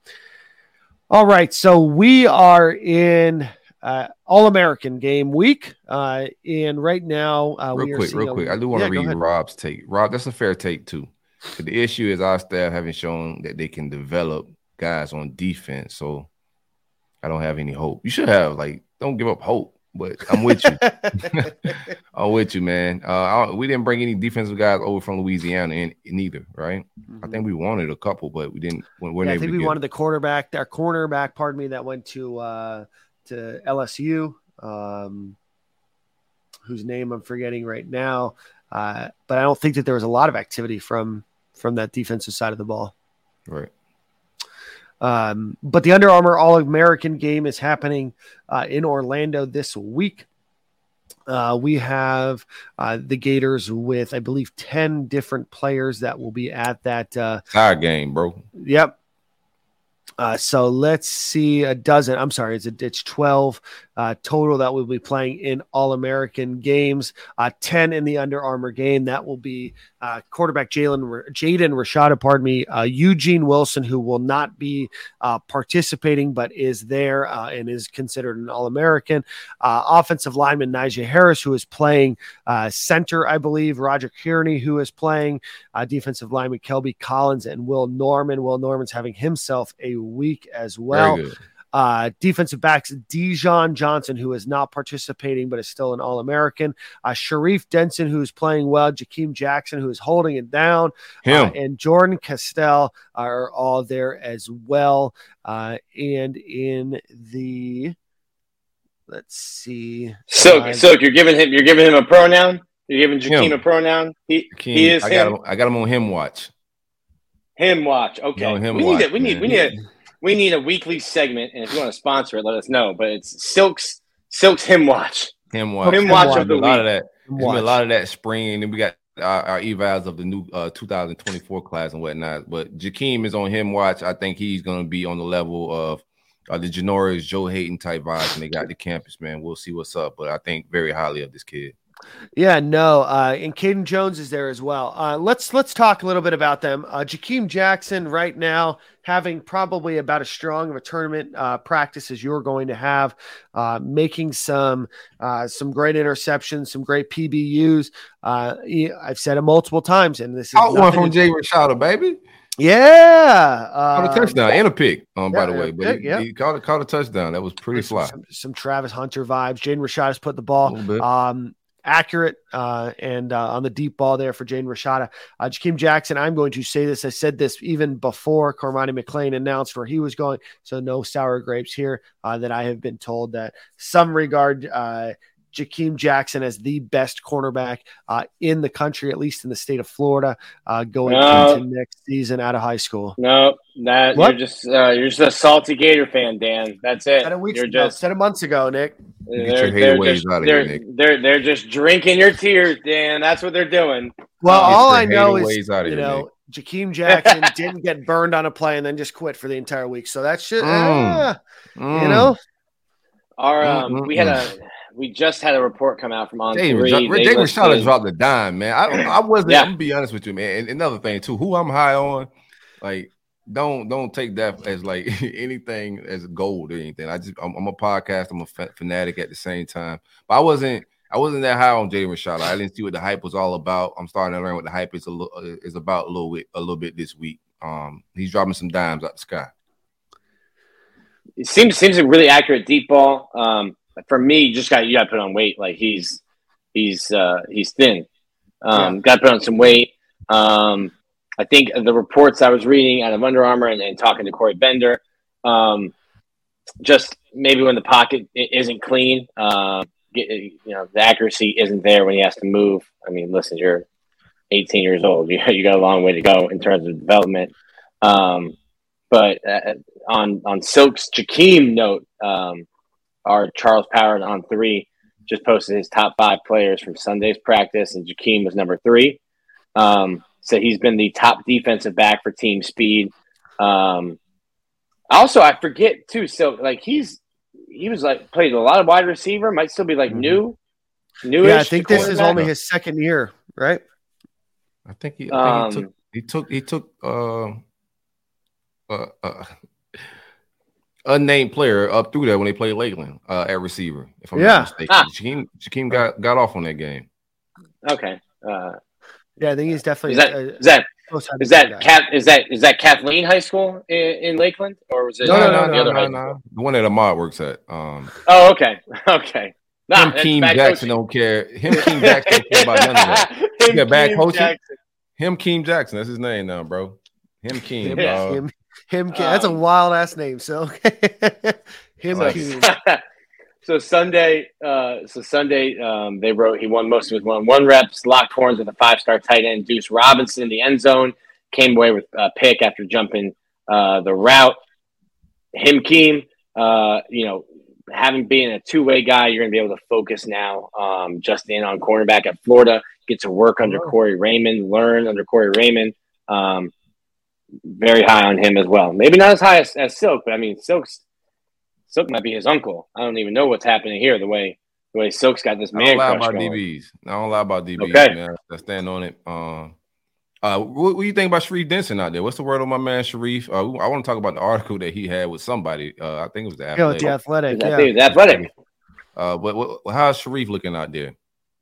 All right, so we are in Uh, All-American game week, uh, and right now, uh, real we quick, real a, quick, I do want to yeah, read Rob's take. Rob, that's a fair take too. But the issue is our staff haven't shown that they can develop guys on defense, so I don't have any hope. You should have, like, don't give up hope. But I'm with you. I'm with you, man. Uh, I, we didn't bring any defensive guys over from Louisiana in, in either, right? Mm-hmm. I think we wanted a couple, but we didn't. We're yeah, I think we wanted the quarterback, our cornerback, pardon me, that went to uh, to L S U, um, whose name I'm forgetting right now. Uh, but I don't think that there was a lot of activity from from that defensive side of the ball. Right. Um, but the Under Armour All-American game is happening uh, in Orlando this week. Uh, we have uh, the Gators with, I believe, ten different players that will be at that. Uh, Our game, bro. Yep. Uh, so let's see a dozen. I'm sorry, it's a, it's twelve uh, total that will be playing in All-American games. Uh, ten in the Under Armour game. That will be uh, quarterback Jalen Jaden Rashada, pardon me, uh, Eugene Wilson, who will not be uh, participating but is there uh, and is considered an All-American. Uh, offensive lineman Najee Harris, who is playing uh, center, I believe. Roger Kearney, who is playing uh, defensive lineman Kelby Collins, and Will Norman. Will Norman's having himself a week as well. Uh, defensive backs Dijon Johnson, who is not participating but is still an All-American. Uh, Sharif Denson, who's playing well. Jakeem Jackson, who is holding it down. Him. Uh, and Jordan Castell are all there as well. Uh, and in the let's see. Silk, uh, Silk, you're giving him you're giving him a pronoun. You're giving Jakeem Him. a pronoun. He Jakeem, he is I got him. him. I got him on him watch. Him watch. Okay, on him we watch, need it. We need man. we need a we need a weekly segment, and if you want to sponsor it, let us know. But it's Silk's Silk's him watch. Him watch. Him watch of the a lot week. of that. Him There's been a watch. lot of that spring, and then we got our, our evals of the new uh, two thousand twenty-four class and whatnot. But Jakeem is on him watch. I think he's going to be on the level of uh, the Janoris, Joe Hayden type vibes, and they got the campus, man. We'll see what's up, but I think very highly of this kid. Yeah, no, uh, and Caden Jones is there as well. Uh, let's let's talk a little bit about them. Uh, Jakeem Jackson right now having probably about as strong of a tournament uh, practice as you're going to have, uh, making some uh, some great interceptions, some great P B Us. Uh, he, I've said it multiple times, and this is Out one nothing from to- Jay Rashada, baby. Yeah, Caught a uh, touchdown and a pick, um, by yeah, the way. yeah, But he, yeah. he caught, a, caught a touchdown. That was pretty some, fly. some, some Travis Hunter vibes. Jaden Rashad has put the A ball little bit. um, accurate uh, and uh, on the deep ball there for Jaden Rashada. Uh, Jakeem Jackson, I'm going to say this. I said this even before Cormani McLean announced where he was going. So no sour grapes here uh, that I have been told that some regard uh, Jakeem Jackson as the best cornerback uh, in the country, at least in the state of Florida, uh, going No. into next season out of high school. No, that What? you're just uh, you're just a salty Gator fan, Dan. That's it. Said it weeks You're ago, just said it months ago, Nick. Get they're, your hater they're ways just out of they're, here, Nick. they're they're just drinking your tears, Dan. That's what they're doing. Well, Uh, all Get I your know hater is, ways outta you here, know, Jakeem Jackson didn't get burned on a play and then just quit for the entire week. So that's just, Mm. you Mm. know, Our um, Mm, we had mm, a we just had a report come out from on Jay, three. Jay They Rashada listed- dropped the dime, man. I don't, I wasn't. Yeah. I'm gonna be honest with you, man. And another thing too, who I'm high on, like, don't don't take that as like anything as gold or anything. I just I'm, I'm a podcast. I'm a fa- fanatic at the same time, but I wasn't. I wasn't that high on Jay Rashada. I didn't see what the hype was all about. I'm starting to learn what the hype is a little is about a little bit a little bit this week. Um, he's dropping some dimes out the sky. It seems seems a really accurate deep ball. Um, for me, you just got you got to put on weight. Like he's he's uh, he's thin. Um, Yeah. Got to put on some weight. Um, I think the reports I was reading out of Under Armour and, and talking to Corey Bender, um, just maybe when the pocket i- isn't clean, uh, get, you know, the accuracy isn't there when he has to move. I mean, listen, you're eighteen years old. You, you got a long way to go in terms of development. Um, but uh, on on Silk's Jakeem note, um, our Charles Power on three just posted his top five players from Sunday's practice, and Jakeem was number three. Um, so he's been the top defensive back for team speed. Um, also, I forget too. So like he's he was like played a lot of wide receiver. Might still be like Mhm. new, newish. yeah, I think to this is quarterback. only his second year, right? I think he, I think Um, he took he took he took uh, uh, uh unnamed player up through there when they played Lakeland uh, at receiver. If I'm Yeah. not mistaken, Ah. Jakeem, Jakeem got got off on that game. Okay. Uh, Yeah, I think he's definitely is that a- is that a close is guy. that Cat is that is that Kathleen High School in, in Lakeland, or was it No, no, no, the no, other no, high no. school? The one that Ahmad works at. Um, Oh, okay, okay. Nah, him, that's Keem bad Jackson coaching. don't care. Him, Keem Jackson don't care about none of that. Him, got bad Keem coaching? Jackson. Him, Keem Jackson. That's his name now, bro. Him, Keem. Him, Yeah. dog. him, him, that's a Um, wild ass name. So him, Like- Keem. So Sunday, uh, so Sunday, um, they wrote he won most of his one one reps, locked horns with a five star tight end, Deuce Robinson in the end zone, came away with a pick after jumping uh, the route. Him Keem, uh, you know, having been a two way guy, you're going to be able to focus now um, just in on cornerback at Florida. Get to work under Corey Raymond, learn under Corey Raymond. Um, very high on him as well. Maybe not as high as, as Silk, but I mean, Silk's Silk might be his uncle. I don't even know what's happening here. The way the way Silk's got this I man don't lie crush about going. D Bs. I don't lie about D Bs, Okay. man. I stand on it. Um, uh, what, what do you think about Sharif Denson out there? What's the word on my man Sharif? Uh, I want to talk about the article that he had with somebody. Uh, I think it was the Yeah, Athletic. with the athletic. I Yeah. think it's athletic. Uh, but what, how's Sharif looking out there?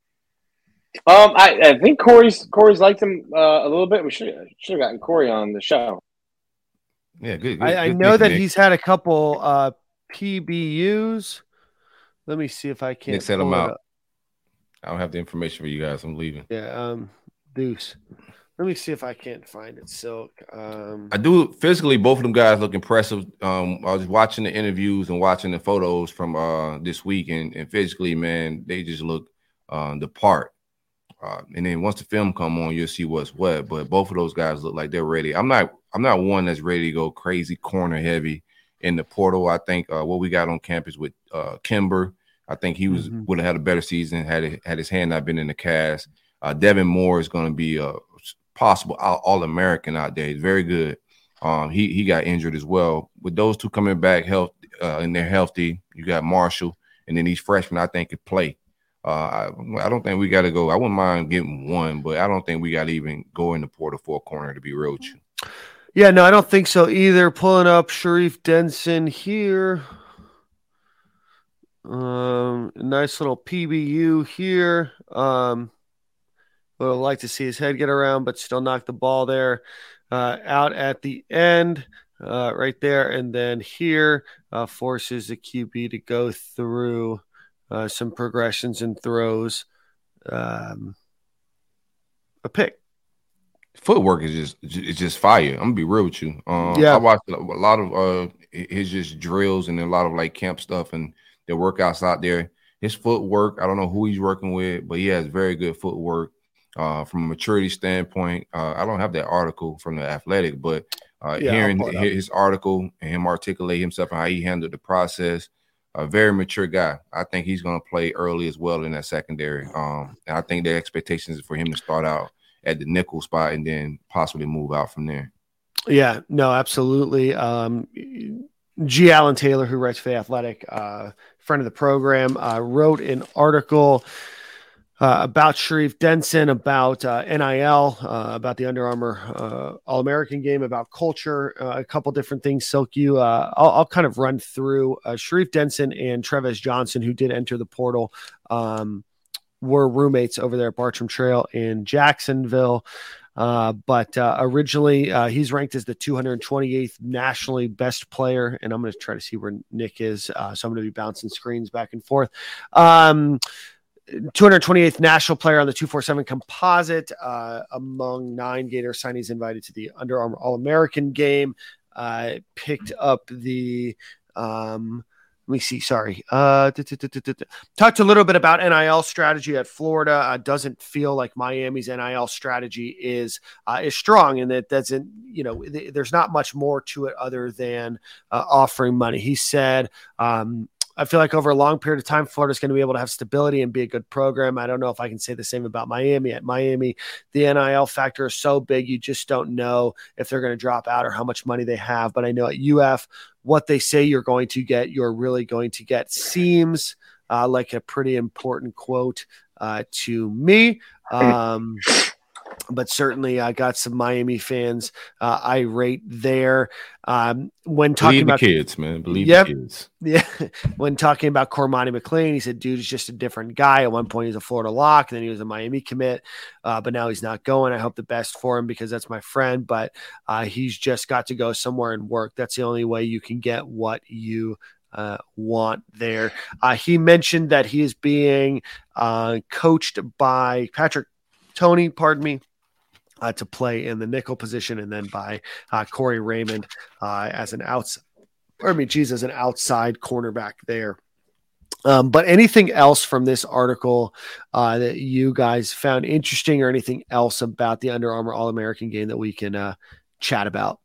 Um, I, I think Corey's Corey's liked him uh, a little bit. We should should have gotten Corey on the show. Yeah, good. good I, I good know thinking, that Nick. he's had a couple uh, P B Us. Let me see if I can. Nick set him out. I don't have the information for you guys. I'm leaving. Yeah, um, Deuce. Let me see if I can't find it. Silk. Um, I do physically. Both of them guys look impressive. Um, I was watching the interviews and watching the photos from uh, this week, and, and physically, man, they just look uh, the part. Uh, and then once the film come on, you'll see what's what. But both of those guys look like they're ready. I'm not. I'm not one that's ready to go crazy corner heavy in the portal. I think uh, what we got on campus with uh, Kimber, I think he was mm-hmm. would have had a better season had it, had his hand not been in the cast. Uh, Devin Moore is going to be a possible all American out there. He's very good. Um, he he got injured as well. With those two coming back health uh, and they're healthy, you got Marshall, and then these freshmen I think could play. Uh, I, I don't think we got to go. I wouldn't mind getting one, but I don't think we got to even go in the portal for a corner, to be real with you. Yeah, no, I don't think so either. Pulling up Sharif Denson here. Um, nice little P B U here. Um, would have liked to see his head get around, but still knock the ball there uh, out at the end uh, right there. And then here uh, forces the Q B to go through uh, some progressions and throws um, a pick. Footwork is just it's just fire. I'm gonna be real with you. Um, yeah, I watched a lot of uh, his just drills and a lot of like camp stuff and the workouts out there. His footwork, I don't know who he's working with, but he has very good footwork. Uh, from a maturity standpoint, uh, I don't have that article from the Athletic, but uh, yeah, hearing his article and him articulate himself and how he handled the process, a very mature guy. I think he's going to play early as well in that secondary. Um, and I think the expectations is for him to start out at the nickel spot and then possibly move out from there. Yeah, no, absolutely. Um, G. Allen Taylor, who writes for the Athletic, uh, friend of the program, uh, wrote an article Uh, about Sharif Denson, about uh, N I L, uh, about the Under Armour uh, All-American game, about culture, uh, a couple different things. Silk, you, uh, I'll, I'll kind of run through. Uh, Sharif Denson and Trevis Johnson, who did enter the portal, um, were roommates over there at Bartram Trail in Jacksonville. Uh, but uh, originally, uh, he's ranked as the two hundred twenty-eighth nationally best player. And I'm going to try to see where Nick is. Uh, so I'm going to be bouncing screens back and forth. Um, two hundred twenty-eighth national player on the two forty-seven composite, uh, among nine Gator signees invited to the Under Armour All-American game. Uh, picked up the, um, let me see, sorry. Uh, talked a little bit about N I L strategy at Florida. Uh, doesn't feel like Miami's N I L strategy is uh, is strong, and that doesn't, you know, th- there's not much more to it other than uh, offering money. He said, um, I feel like over a long period of time, Florida's going to be able to have stability and be a good program. I don't know if I can say the same about Miami. At Miami, the N I L factor is so big, you just don't know if they're going to drop out or how much money they have. But I know at U F, what they say you're going to get, you're really going to get. Seems uh, like a pretty important quote uh, to me. Um, but certainly I got some Miami fans uh, irate there. Um, when talking Believe about the kids, man, believe yep, the kids. Yeah. When talking about Cormani McLean, he said, dude, he's just a different guy. At one point, he was a Florida lock, and then he was a Miami commit, uh, but now he's not going. I hope the best for him because that's my friend, but uh, he's just got to go somewhere and work. That's the only way you can get what you uh, want there. Uh, he mentioned that he is being uh, coached by Patrick Toney, pardon me, uh, to play in the nickel position, and then by uh, Corey Raymond uh, as an outside, or I mean, geez, as an outside cornerback there. Um, but anything else from this article uh, that you guys found interesting, or anything else about the Under Armour All-American game that we can uh, chat about?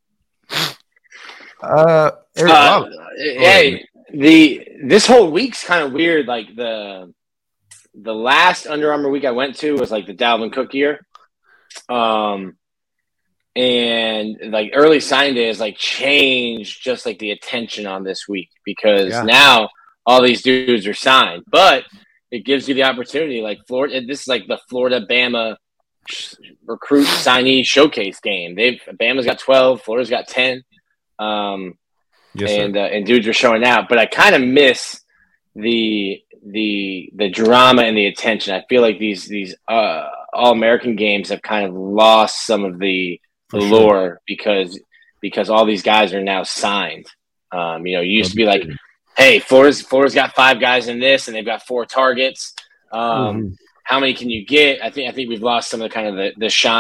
Uh, uh hey, the this whole week's kind of weird. Like the the last Under Armour week I went to was like the Dalvin Cook year. Um, and like early sign day is like changed just like the attention on this week because yeah. now all these dudes are signed, but it gives you the opportunity. Like Florida, this is like the Florida Bama recruit signee showcase game. They've Bama's got twelve, Florida's got ten. Um, yes, and, uh, and dudes are showing out, but I kind of miss the, the, the drama and the attention. I feel like these, these, uh, All-American games have kind of lost some of the allure sure. because because all these guys are now signed. Um, you know, you used to be like, hey, Florida's Florida's got five guys in this, and they've got four targets. Um, mm-hmm. How many can you get? I think I think we've lost some of the kind of the, the shine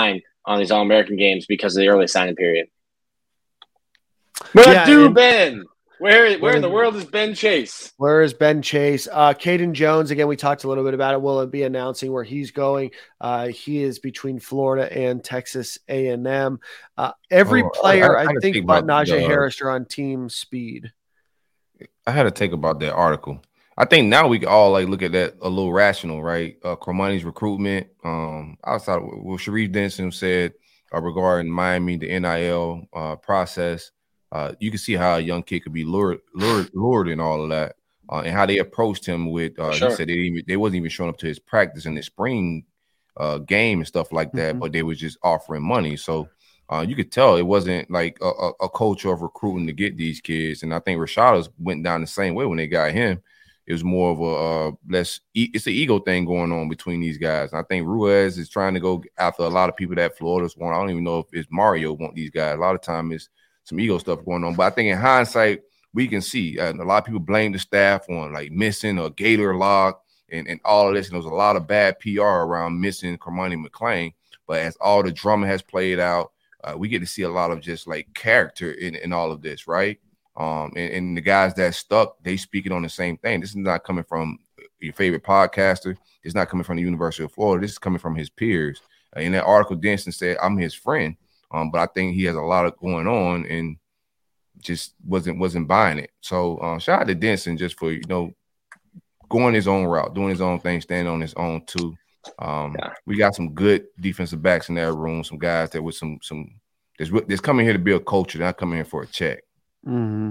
on these All-American games because of the early signing period. Where yeah, do Ben? Where, where in the world is Ben Chase? Where is Ben Chase? Uh, Caden Jones, again, we talked a little bit about it. Will be announcing where he's going. Uh, he is between Florida and Texas A and M. Uh, every oh, player, I, I, I think, but Najee the, Harris are on team speed. I had to think about that article. I think now we can all like look at that a little rational, right? Uh, Cormani's recruitment. Um, outside of what Sharif Denson said uh, regarding Miami, the N I L uh, process. Uh, you can see how a young kid could be lured, lured, lured in all of that, uh, and how they approached him with. Uh, sure. He said they didn't even, they wasn't even showing up to his practice in the spring uh, game and stuff like that, mm-hmm. but they was just offering money. So uh, you could tell it wasn't like a, a, a culture of recruiting to get these kids. And I think Rashadas went down the same way when they got him. It was more of a uh, less. E- it's an ego thing going on between these guys. And I think Ruiz is trying to go after a lot of people that Florida's want. I don't even know if it's Mario want these guys. A lot of time it's some ego stuff going on. But I think in hindsight, we can see uh, a lot of people blame the staff on like missing a Gator lock and, and all of this. And there was a lot of bad P R around missing Cormani McClain. But as all the drama has played out, uh, we get to see a lot of just like character in, in all of this, right? Um, and, and the guys that stuck, they speaking on the same thing. This is not coming from your favorite podcaster. It's not coming from the University of Florida. This is coming from his peers. Uh, in that article, Denson said, I'm his friend. Um, but I think he has a lot of going on and just wasn't wasn't buying it. So uh, shout out to Denson just for, you know, going his own route, doing his own thing, standing on his own too. Um, yeah. We got some good defensive backs in that room, some guys that with some some there's there's coming here to build culture, not coming here for a check. Mm-hmm.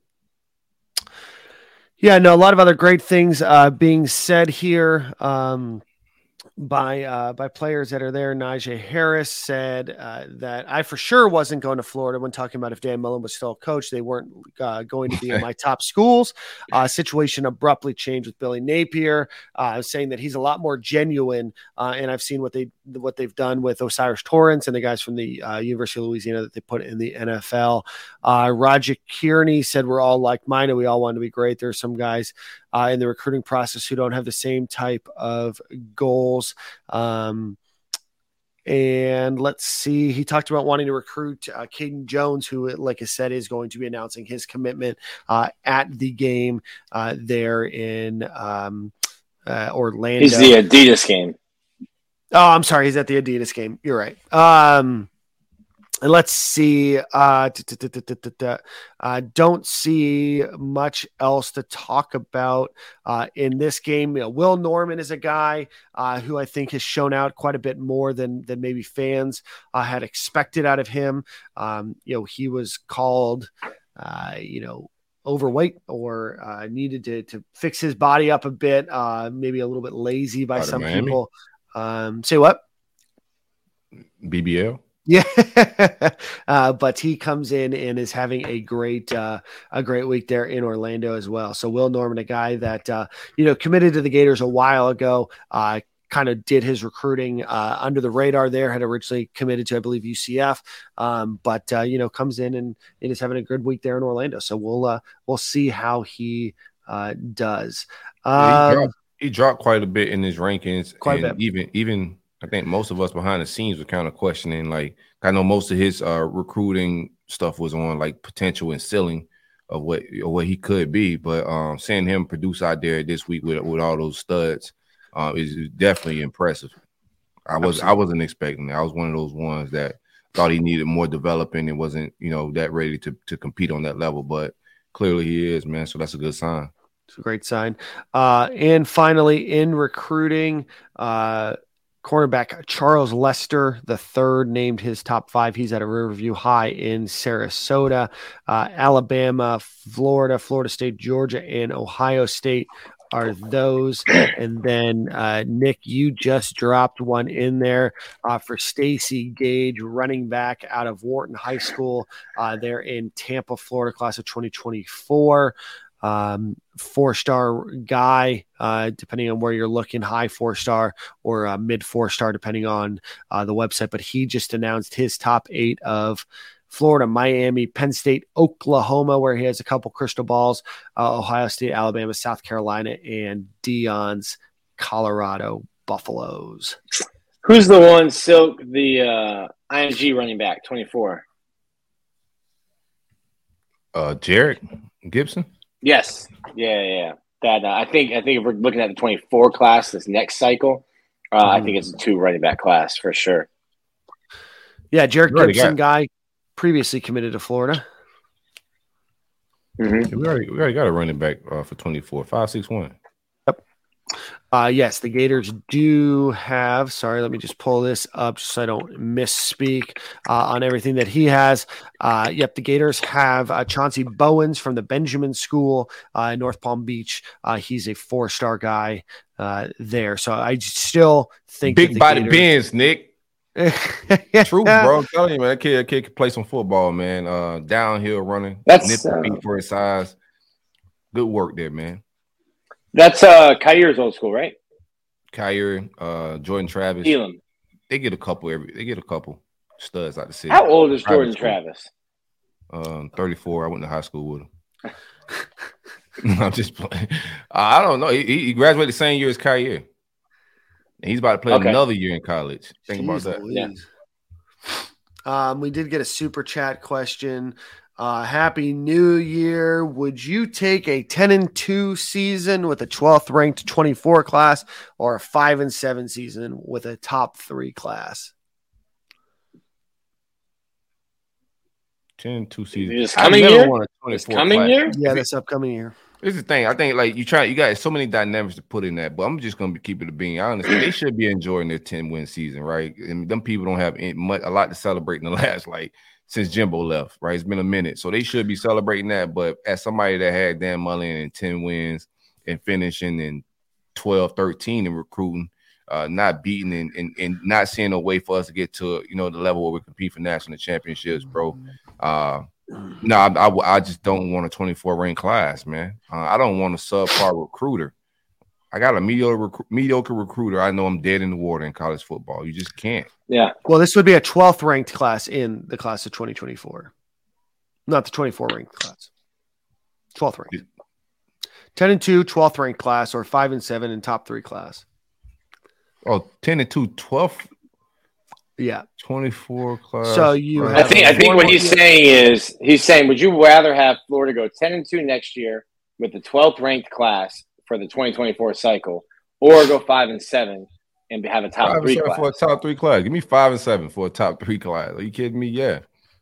Yeah, no, a lot of other great things uh, being said here. Um, by uh, by players that are there. Najee Harris said uh, that I for sure wasn't going to Florida when talking about if Dan Mullen was still a coach. They weren't uh, going to be in my top schools. Uh, situation abruptly changed with Billy Napier, uh, saying that he's a lot more genuine. Uh, and I've seen what they what they've done with Osiris Torrance and the guys from the uh, University of Louisiana that they put in the N F L. Uh, Roger Kearney said we're all like-minded. We all want to be great. There's some guys Uh, in the recruiting process who don't have the same type of goals. Um, and let's see, he talked about wanting to recruit uh, Caden Jones, who, like I said, is going to be announcing his commitment uh, at the game uh, there in um, uh, Orlando. He's the Adidas game. Oh, I'm sorry. He's at the Adidas game. You're right. Um, And let's see. Uh, uh, don't see much else to talk about uh, in this game. You know, Will Norman is a guy uh, who I think has shown out quite a bit more than than maybe fans uh, had expected out of him. Um, you know, he was called, uh, you know, overweight or uh, needed to to fix his body up a bit, uh, maybe a little bit lazy by some Miami. people. Um, say what? B B L. Yeah, uh, but he comes in and is having a great, uh, a great week there in Orlando as well. So Will Norman, a guy that uh, you know committed to the Gators a while ago, uh, kind of did his recruiting uh, under the radar there. Had originally committed to, I believe, U C F, um, but uh, you know comes in and, and is having a good week there in Orlando. So we'll uh, we'll see how he uh, does. Um, yeah, he, dropped, he dropped quite a bit in his rankings, quite and a bit. even even. I think most of us behind the scenes were kind of questioning, like, I know most of his uh, recruiting stuff was on like potential and ceiling of what of what he could be, but um, seeing him produce out there this week with with all those studs uh, is, is definitely impressive. I was Absolutely. I wasn't expecting that. I was one of those ones that thought he needed more developing and wasn't, you know, that ready to to compete on that level, but clearly he is, man. So that's a good sign. It's a great sign. Uh, and finally, in recruiting, uh, cornerback Charles Lester the third named his top five. He's at a Riverview High in Sarasota. Uh, Alabama, Florida, Florida State, Georgia, and Ohio State are those. And then uh, Nick, you just dropped one in there uh, for Stacy Gage, running back out of Wharton High School. Uh, they're in Tampa, Florida, class of twenty twenty-four. Um, four-star guy, uh, depending on where you're looking, high four-star or uh, mid four-star, depending on uh, the website. But he just announced his top eight of Florida, Miami, Penn State, Oklahoma, where he has a couple crystal balls, uh, Ohio State, Alabama, South Carolina, and Dion's Colorado Buffaloes. Who's the one, Silk, the uh, I M G running back, twenty-four? Uh, Jared Gibson? Yes. Yeah, yeah, yeah. That uh, I think I think if we're looking at the twenty-four class this next cycle, uh, mm-hmm. I think it's a two running back class for sure. Yeah, Jared Gibson guy previously committed to Florida. Mm-hmm. Yeah, we already we already got a running back uh, for twenty-four, five six one. Yep. Uh, yes, the Gators do have. Sorry, let me just pull this up so I don't misspeak uh, on everything that he has. Uh, yep, the Gators have uh, Chauncey Bowens from the Benjamin School uh, in North Palm Beach. Uh, he's a four-star guy uh, there. So I still think big body Benz, Nick. True, bro. I'm telling you, man. That kid, that kid can play some football, man. Uh, downhill running. That's uh, feet for his size. Good work there, man. That's uh Kyrie's old school, right? Kyrie, uh, Jordan Travis. Elam. They get a couple every. They get a couple studs out the city. How old is Jordan Travis? Um, thirty-four. I went to high school with him. I'm just playing. I don't know. He, he graduated the same year as Kyrie. And he's about to play okay. another year in college. Think Jeez about that. Yeah. Um, we did get a super chat question. Uh, Happy New Year. Would you take a ten and two season with a twelfth ranked twenty-four class or a five and seven season with a top three class? ten and two season. This coming year? This coming class. year? Yeah, this upcoming year. This is the thing. I think like you try, you got so many dynamics to put in that, but I'm just gonna be keeping it being honest. They should be enjoying their ten win season, right? And them people don't have any, much, a lot to celebrate in the last like since Jimbo left, right? It's been a minute, so they should be celebrating that. But as somebody that had Dan Mullen and ten wins and finishing in twelve, thirteen and recruiting, uh, not beating and, and and not seeing a way for us to get to you know the level where we compete for national championships, bro. Uh, No, I, I, I just don't want a twenty-four ranked class, man. Uh, I don't want a subpar recruiter. I got a mediocre rec- mediocre recruiter. I know I'm dead in the water in college football. You just can't. Yeah. Well, this would be a twelfth ranked class in the class of twenty twenty-four, not the twenty-four ranked class. twelfth ranked. ten and two, twelfth ranked class, or five and seven in top three class. Oh, ten and two, twelfth. Yeah, twenty-four class. So you, I think, I think what he's saying is he's saying, would you rather have Florida go ten and two next year with the twelfth ranked class for the twenty twenty-four cycle, or go five and seven and have a top five three and class for a top three class? Give me five and seven for a top three class. Are you kidding me? Yeah.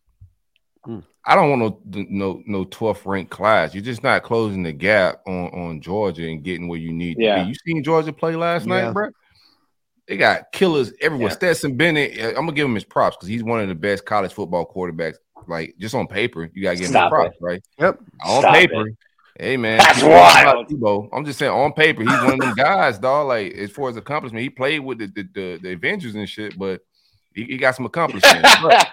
Hmm. I don't want no no no twelfth ranked class. You're just not closing the gap on on Georgia and getting where you need yeah. to be. You seen Georgia play last yeah. night, bro? They got killers everywhere. Yeah. Stetson Bennett, I'm gonna give him his props because he's one of the best college football quarterbacks. Like just on paper, you gotta give him his props, right? Yep. On Stop paper, it. hey man, that's wild. I'm just saying, on paper, he's one of them guys, dog. Like as far as accomplishment, he played with the the, the, the Avengers and shit, but he, he got some accomplishments.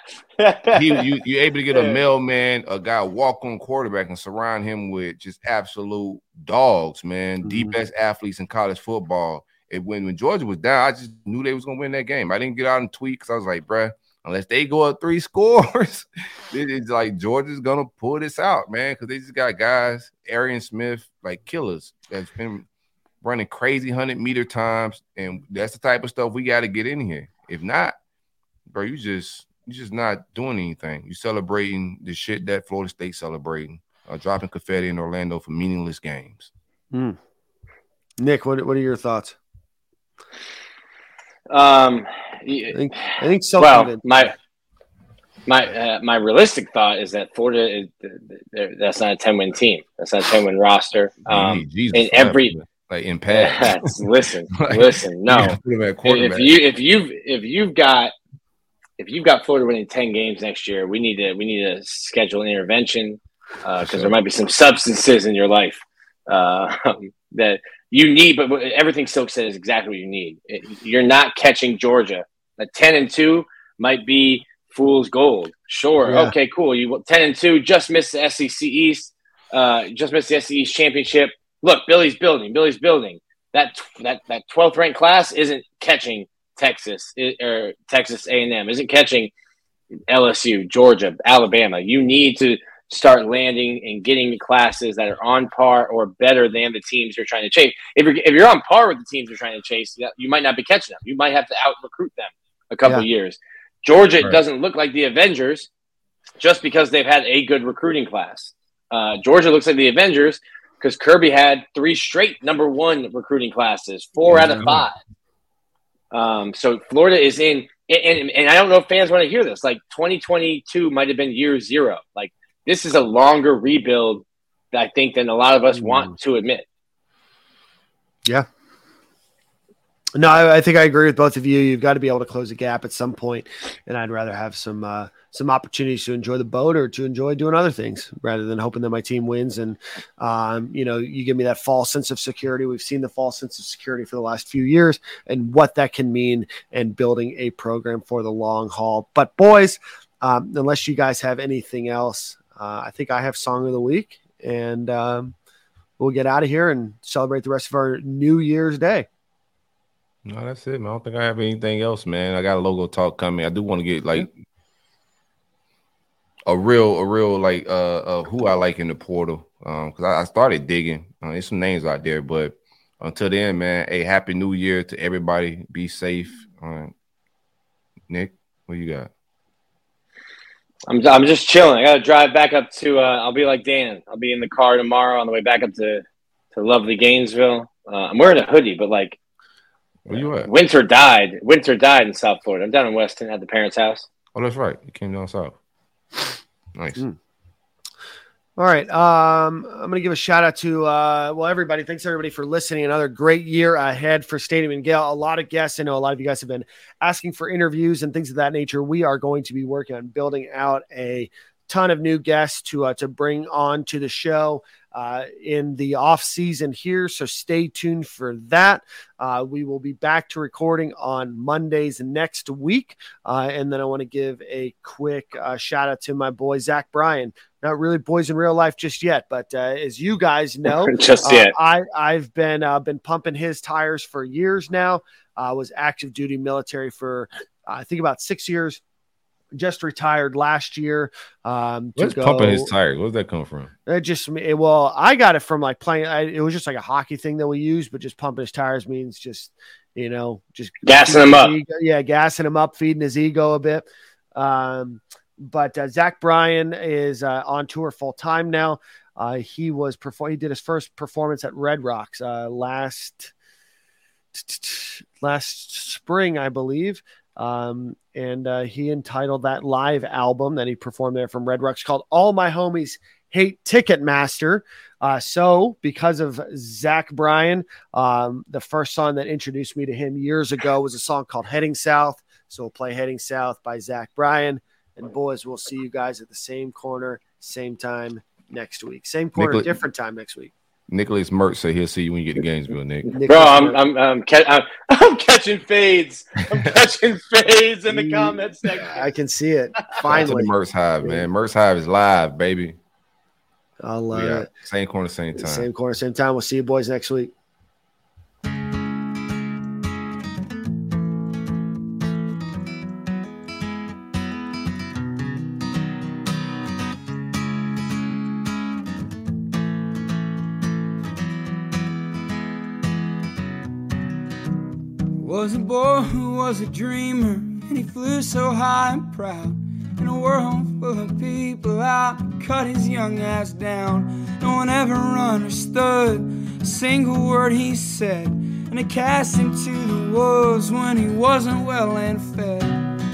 he, you you able to get a mailman, a guy walk on quarterback, and surround him with just absolute dogs, man. Mm-hmm. The best athletes in college football. It, when, when Georgia was down, I just knew they was going to win that game. I didn't get out and tweet because I was like, bruh, unless they go up three scores, it's like Georgia's going to pull this out, man, because they just got guys, Arian Smith, like killers that's been running crazy hundred-meter times, and that's the type of stuff we got to get in here. If not, bro, you just you just not doing anything. You celebrating the shit that Florida State's celebrating, uh, dropping confetti in Orlando for meaningless games. Mm. Nick, what what are your thoughts? Um, I think I think so. Well, my my uh, my realistic thought is that Florida is, that's not a ten win team. That's not a ten win roster. Um, Jesus, in every like in pass. listen, listen. No, if you if you've if you've got if you've got Florida winning ten games next year, we need to we need to schedule an intervention because uh, sure. there might be some substances in your life uh, that. You need, but everything Silk said is exactly what you need. It, you're not catching Georgia. A ten and two might be fool's gold. Sure, yeah. Okay, cool. You ten and two, just missed the S E C East, uh, just missed the S E C East championship. Look, Billy's building. Billy's building. That that that twelfth ranked class isn't catching Texas or Texas A and M. Isn't catching L S U, Georgia, Alabama. You need to start landing and getting classes that are on par or better than the teams you're trying to chase. If you're if you're on par with the teams you're trying to chase, you might not be catching them. You might have to out recruit them a couple Yeah. of years. Georgia Right. doesn't look like the Avengers just because they've had a good recruiting class. Uh, Georgia looks like the Avengers because Kirby had three straight number one recruiting classes, four Yeah. out of five. Um, so Florida is in, and, and I don't know if fans want to hear this. Like twenty twenty-two might have been year zero. Like this is a longer rebuild, I think, than a lot of us Mm. want to admit. Yeah. No, I, I think I agree with both of you. You've got to be able to close a gap at some point, and I'd rather have some uh, some opportunities to enjoy the boat or to enjoy doing other things rather than hoping that my team wins. And um, you know, you give me that false sense of security. We've seen the false sense of security for the last few years, and what that can mean and building a program for the long haul. But boys, um, unless you guys have anything else, uh, I think I have song of the week, and um, we'll get out of here and celebrate the rest of our New Year's Day. No, that's it, man. I don't think I have anything else, man. I got a logo talk coming. I do want to get like a real, a real like uh, uh who I like in the portal. Um, because I, I started digging. Uh, there's some names out there, but until then, man, a happy New Year to everybody. Be safe. Uh, Nick, what you got? I'm I'm just chilling. I got to drive back up to. Uh, I'll be like Dan. I'll be in the car tomorrow on the way back up to to lovely Gainesville. Uh, I'm wearing a hoodie, but like. Where you at? Winter died. Winter died in South Florida. I'm down in Weston at the parents' house. Oh, that's right. You came down south. Nice. Mm. All right. Um, I'm going to give a shout out to, uh, well, everybody. Thanks, everybody, for listening. Another great year ahead for Stadium and Gale. A lot of guests. I know a lot of you guys have been asking for interviews and things of that nature. We are going to be working on building out a ton of new guests to uh, to bring on to the show uh, in the off season here. So stay tuned for that. Uh, we will be back to recording on Mondays next week. Uh, and then I want to give a quick uh, shout out to my boy, Zach Bryan. Not really boys in real life just yet, but uh, as you guys know, just uh, yet. I, I've been uh, been pumping his tires for years now. I uh, was active duty military for uh, I think about six years. Just retired last year. Um, to Where's go, pumping his tires? Where's that come from? It just it, well, I got it from like playing. I, it was just like a hockey thing that we used, but just pumping his tires means just you know just Gassing him up. Ego, yeah, gassing him up, feeding his ego a bit. Um, but uh, Zach Bryan is uh, on tour full time now. Uh, he was perform. He did his first performance at Red Rocks uh, last last spring, I believe. Um, and uh, he entitled that live album that he performed there from Red Rocks called All My Homies Hate Ticketmaster. Uh, so because of Zach Bryan, um, the first song that introduced me to him years ago was a song called Heading South. So we'll play Heading South by Zach Bryan. And boys, we'll see you guys at the same corner, same time next week. Same corner, Nicholas- different time next week. Nicholas Mertz said he'll see you when you get to Gainesville, Nick. Nicholas Bro, I'm Mertz. I'm I'm, ca- I'm I'm catching fades. I'm catching fades in the You- comments section. I can see it. Shout out to Finally. the Mertz Hive, man. Mertz Hive is live, baby. I love Yeah, it. same corner, same time. Same corner, same time. We'll see you boys next week. Was a boy who was a dreamer, and he flew so high and proud. In a world full of people out, cut his young ass down. No one ever understood a single word he said, and it cast him to the wolves when he wasn't well and fed.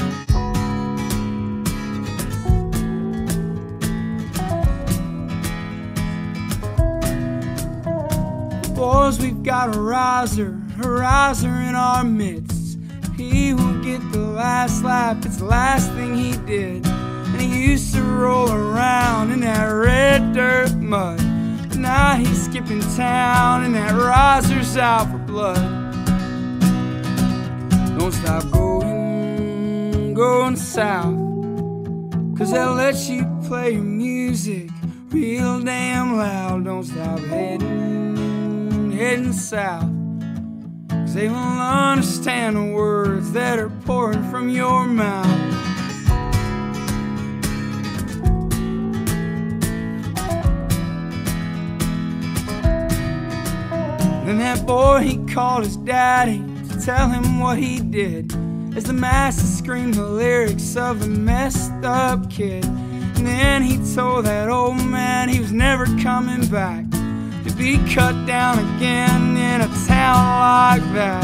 Boys, we've got a riser, a riser in our midst. He will get the last lap, it's the last thing he did. And he used to roll around in that red dirt mud. But now he's skipping town and that riser's out for blood. Don't stop going, going south, 'cause they'll let you play your music real damn loud. Don't stop heading, heading south, 'cause they won't understand the words that are pouring from your mouth. Then that boy, he called his daddy to tell him what he did, as the master screamed the lyrics of the messed up kid. And then he told that old man he was never coming back to be cut down again in a town like that.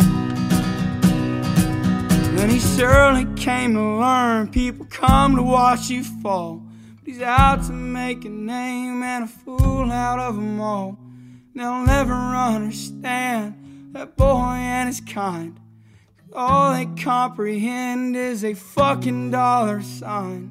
Then he surely came to learn people come to watch you fall, but he's out to make a name and a fool out of them all. They'll never understand that boy and his kind. All they comprehend is a fucking dollar sign.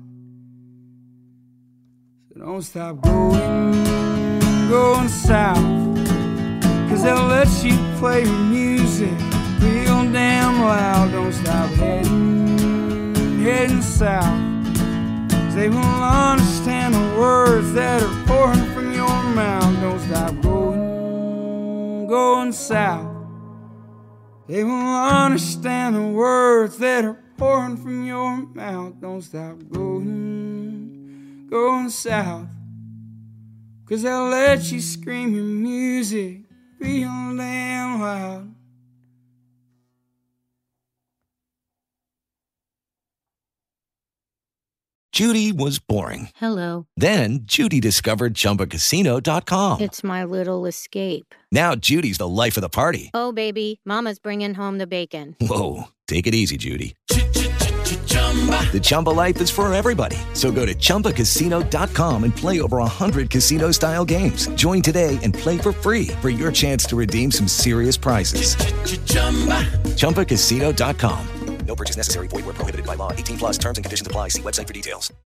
So don't stop going, going south, cause they'll let you play your music real damn loud. Don't stop heading, heading south, cause they won't understand the words that are pouring from your mouth. Don't stop going, going south. They won't understand the words that are pouring from your mouth. Don't stop going, going south, cause they'll let you scream your music real damn loud. Judy was boring. Hello. Then Judy discovered Chumba Casino dot com. It's my little escape. Now Judy's the life of the party. Oh, baby, mama's bringing home the bacon. Whoa, take it easy, Judy. The Chumba life is for everybody. So go to Chumba Casino dot com and play over one hundred casino-style games. Join today and play for free for your chance to redeem some serious prizes. Chumba Casino dot com. No purchase necessary. Void where prohibited by law. eighteen plus terms and conditions apply. See website for details.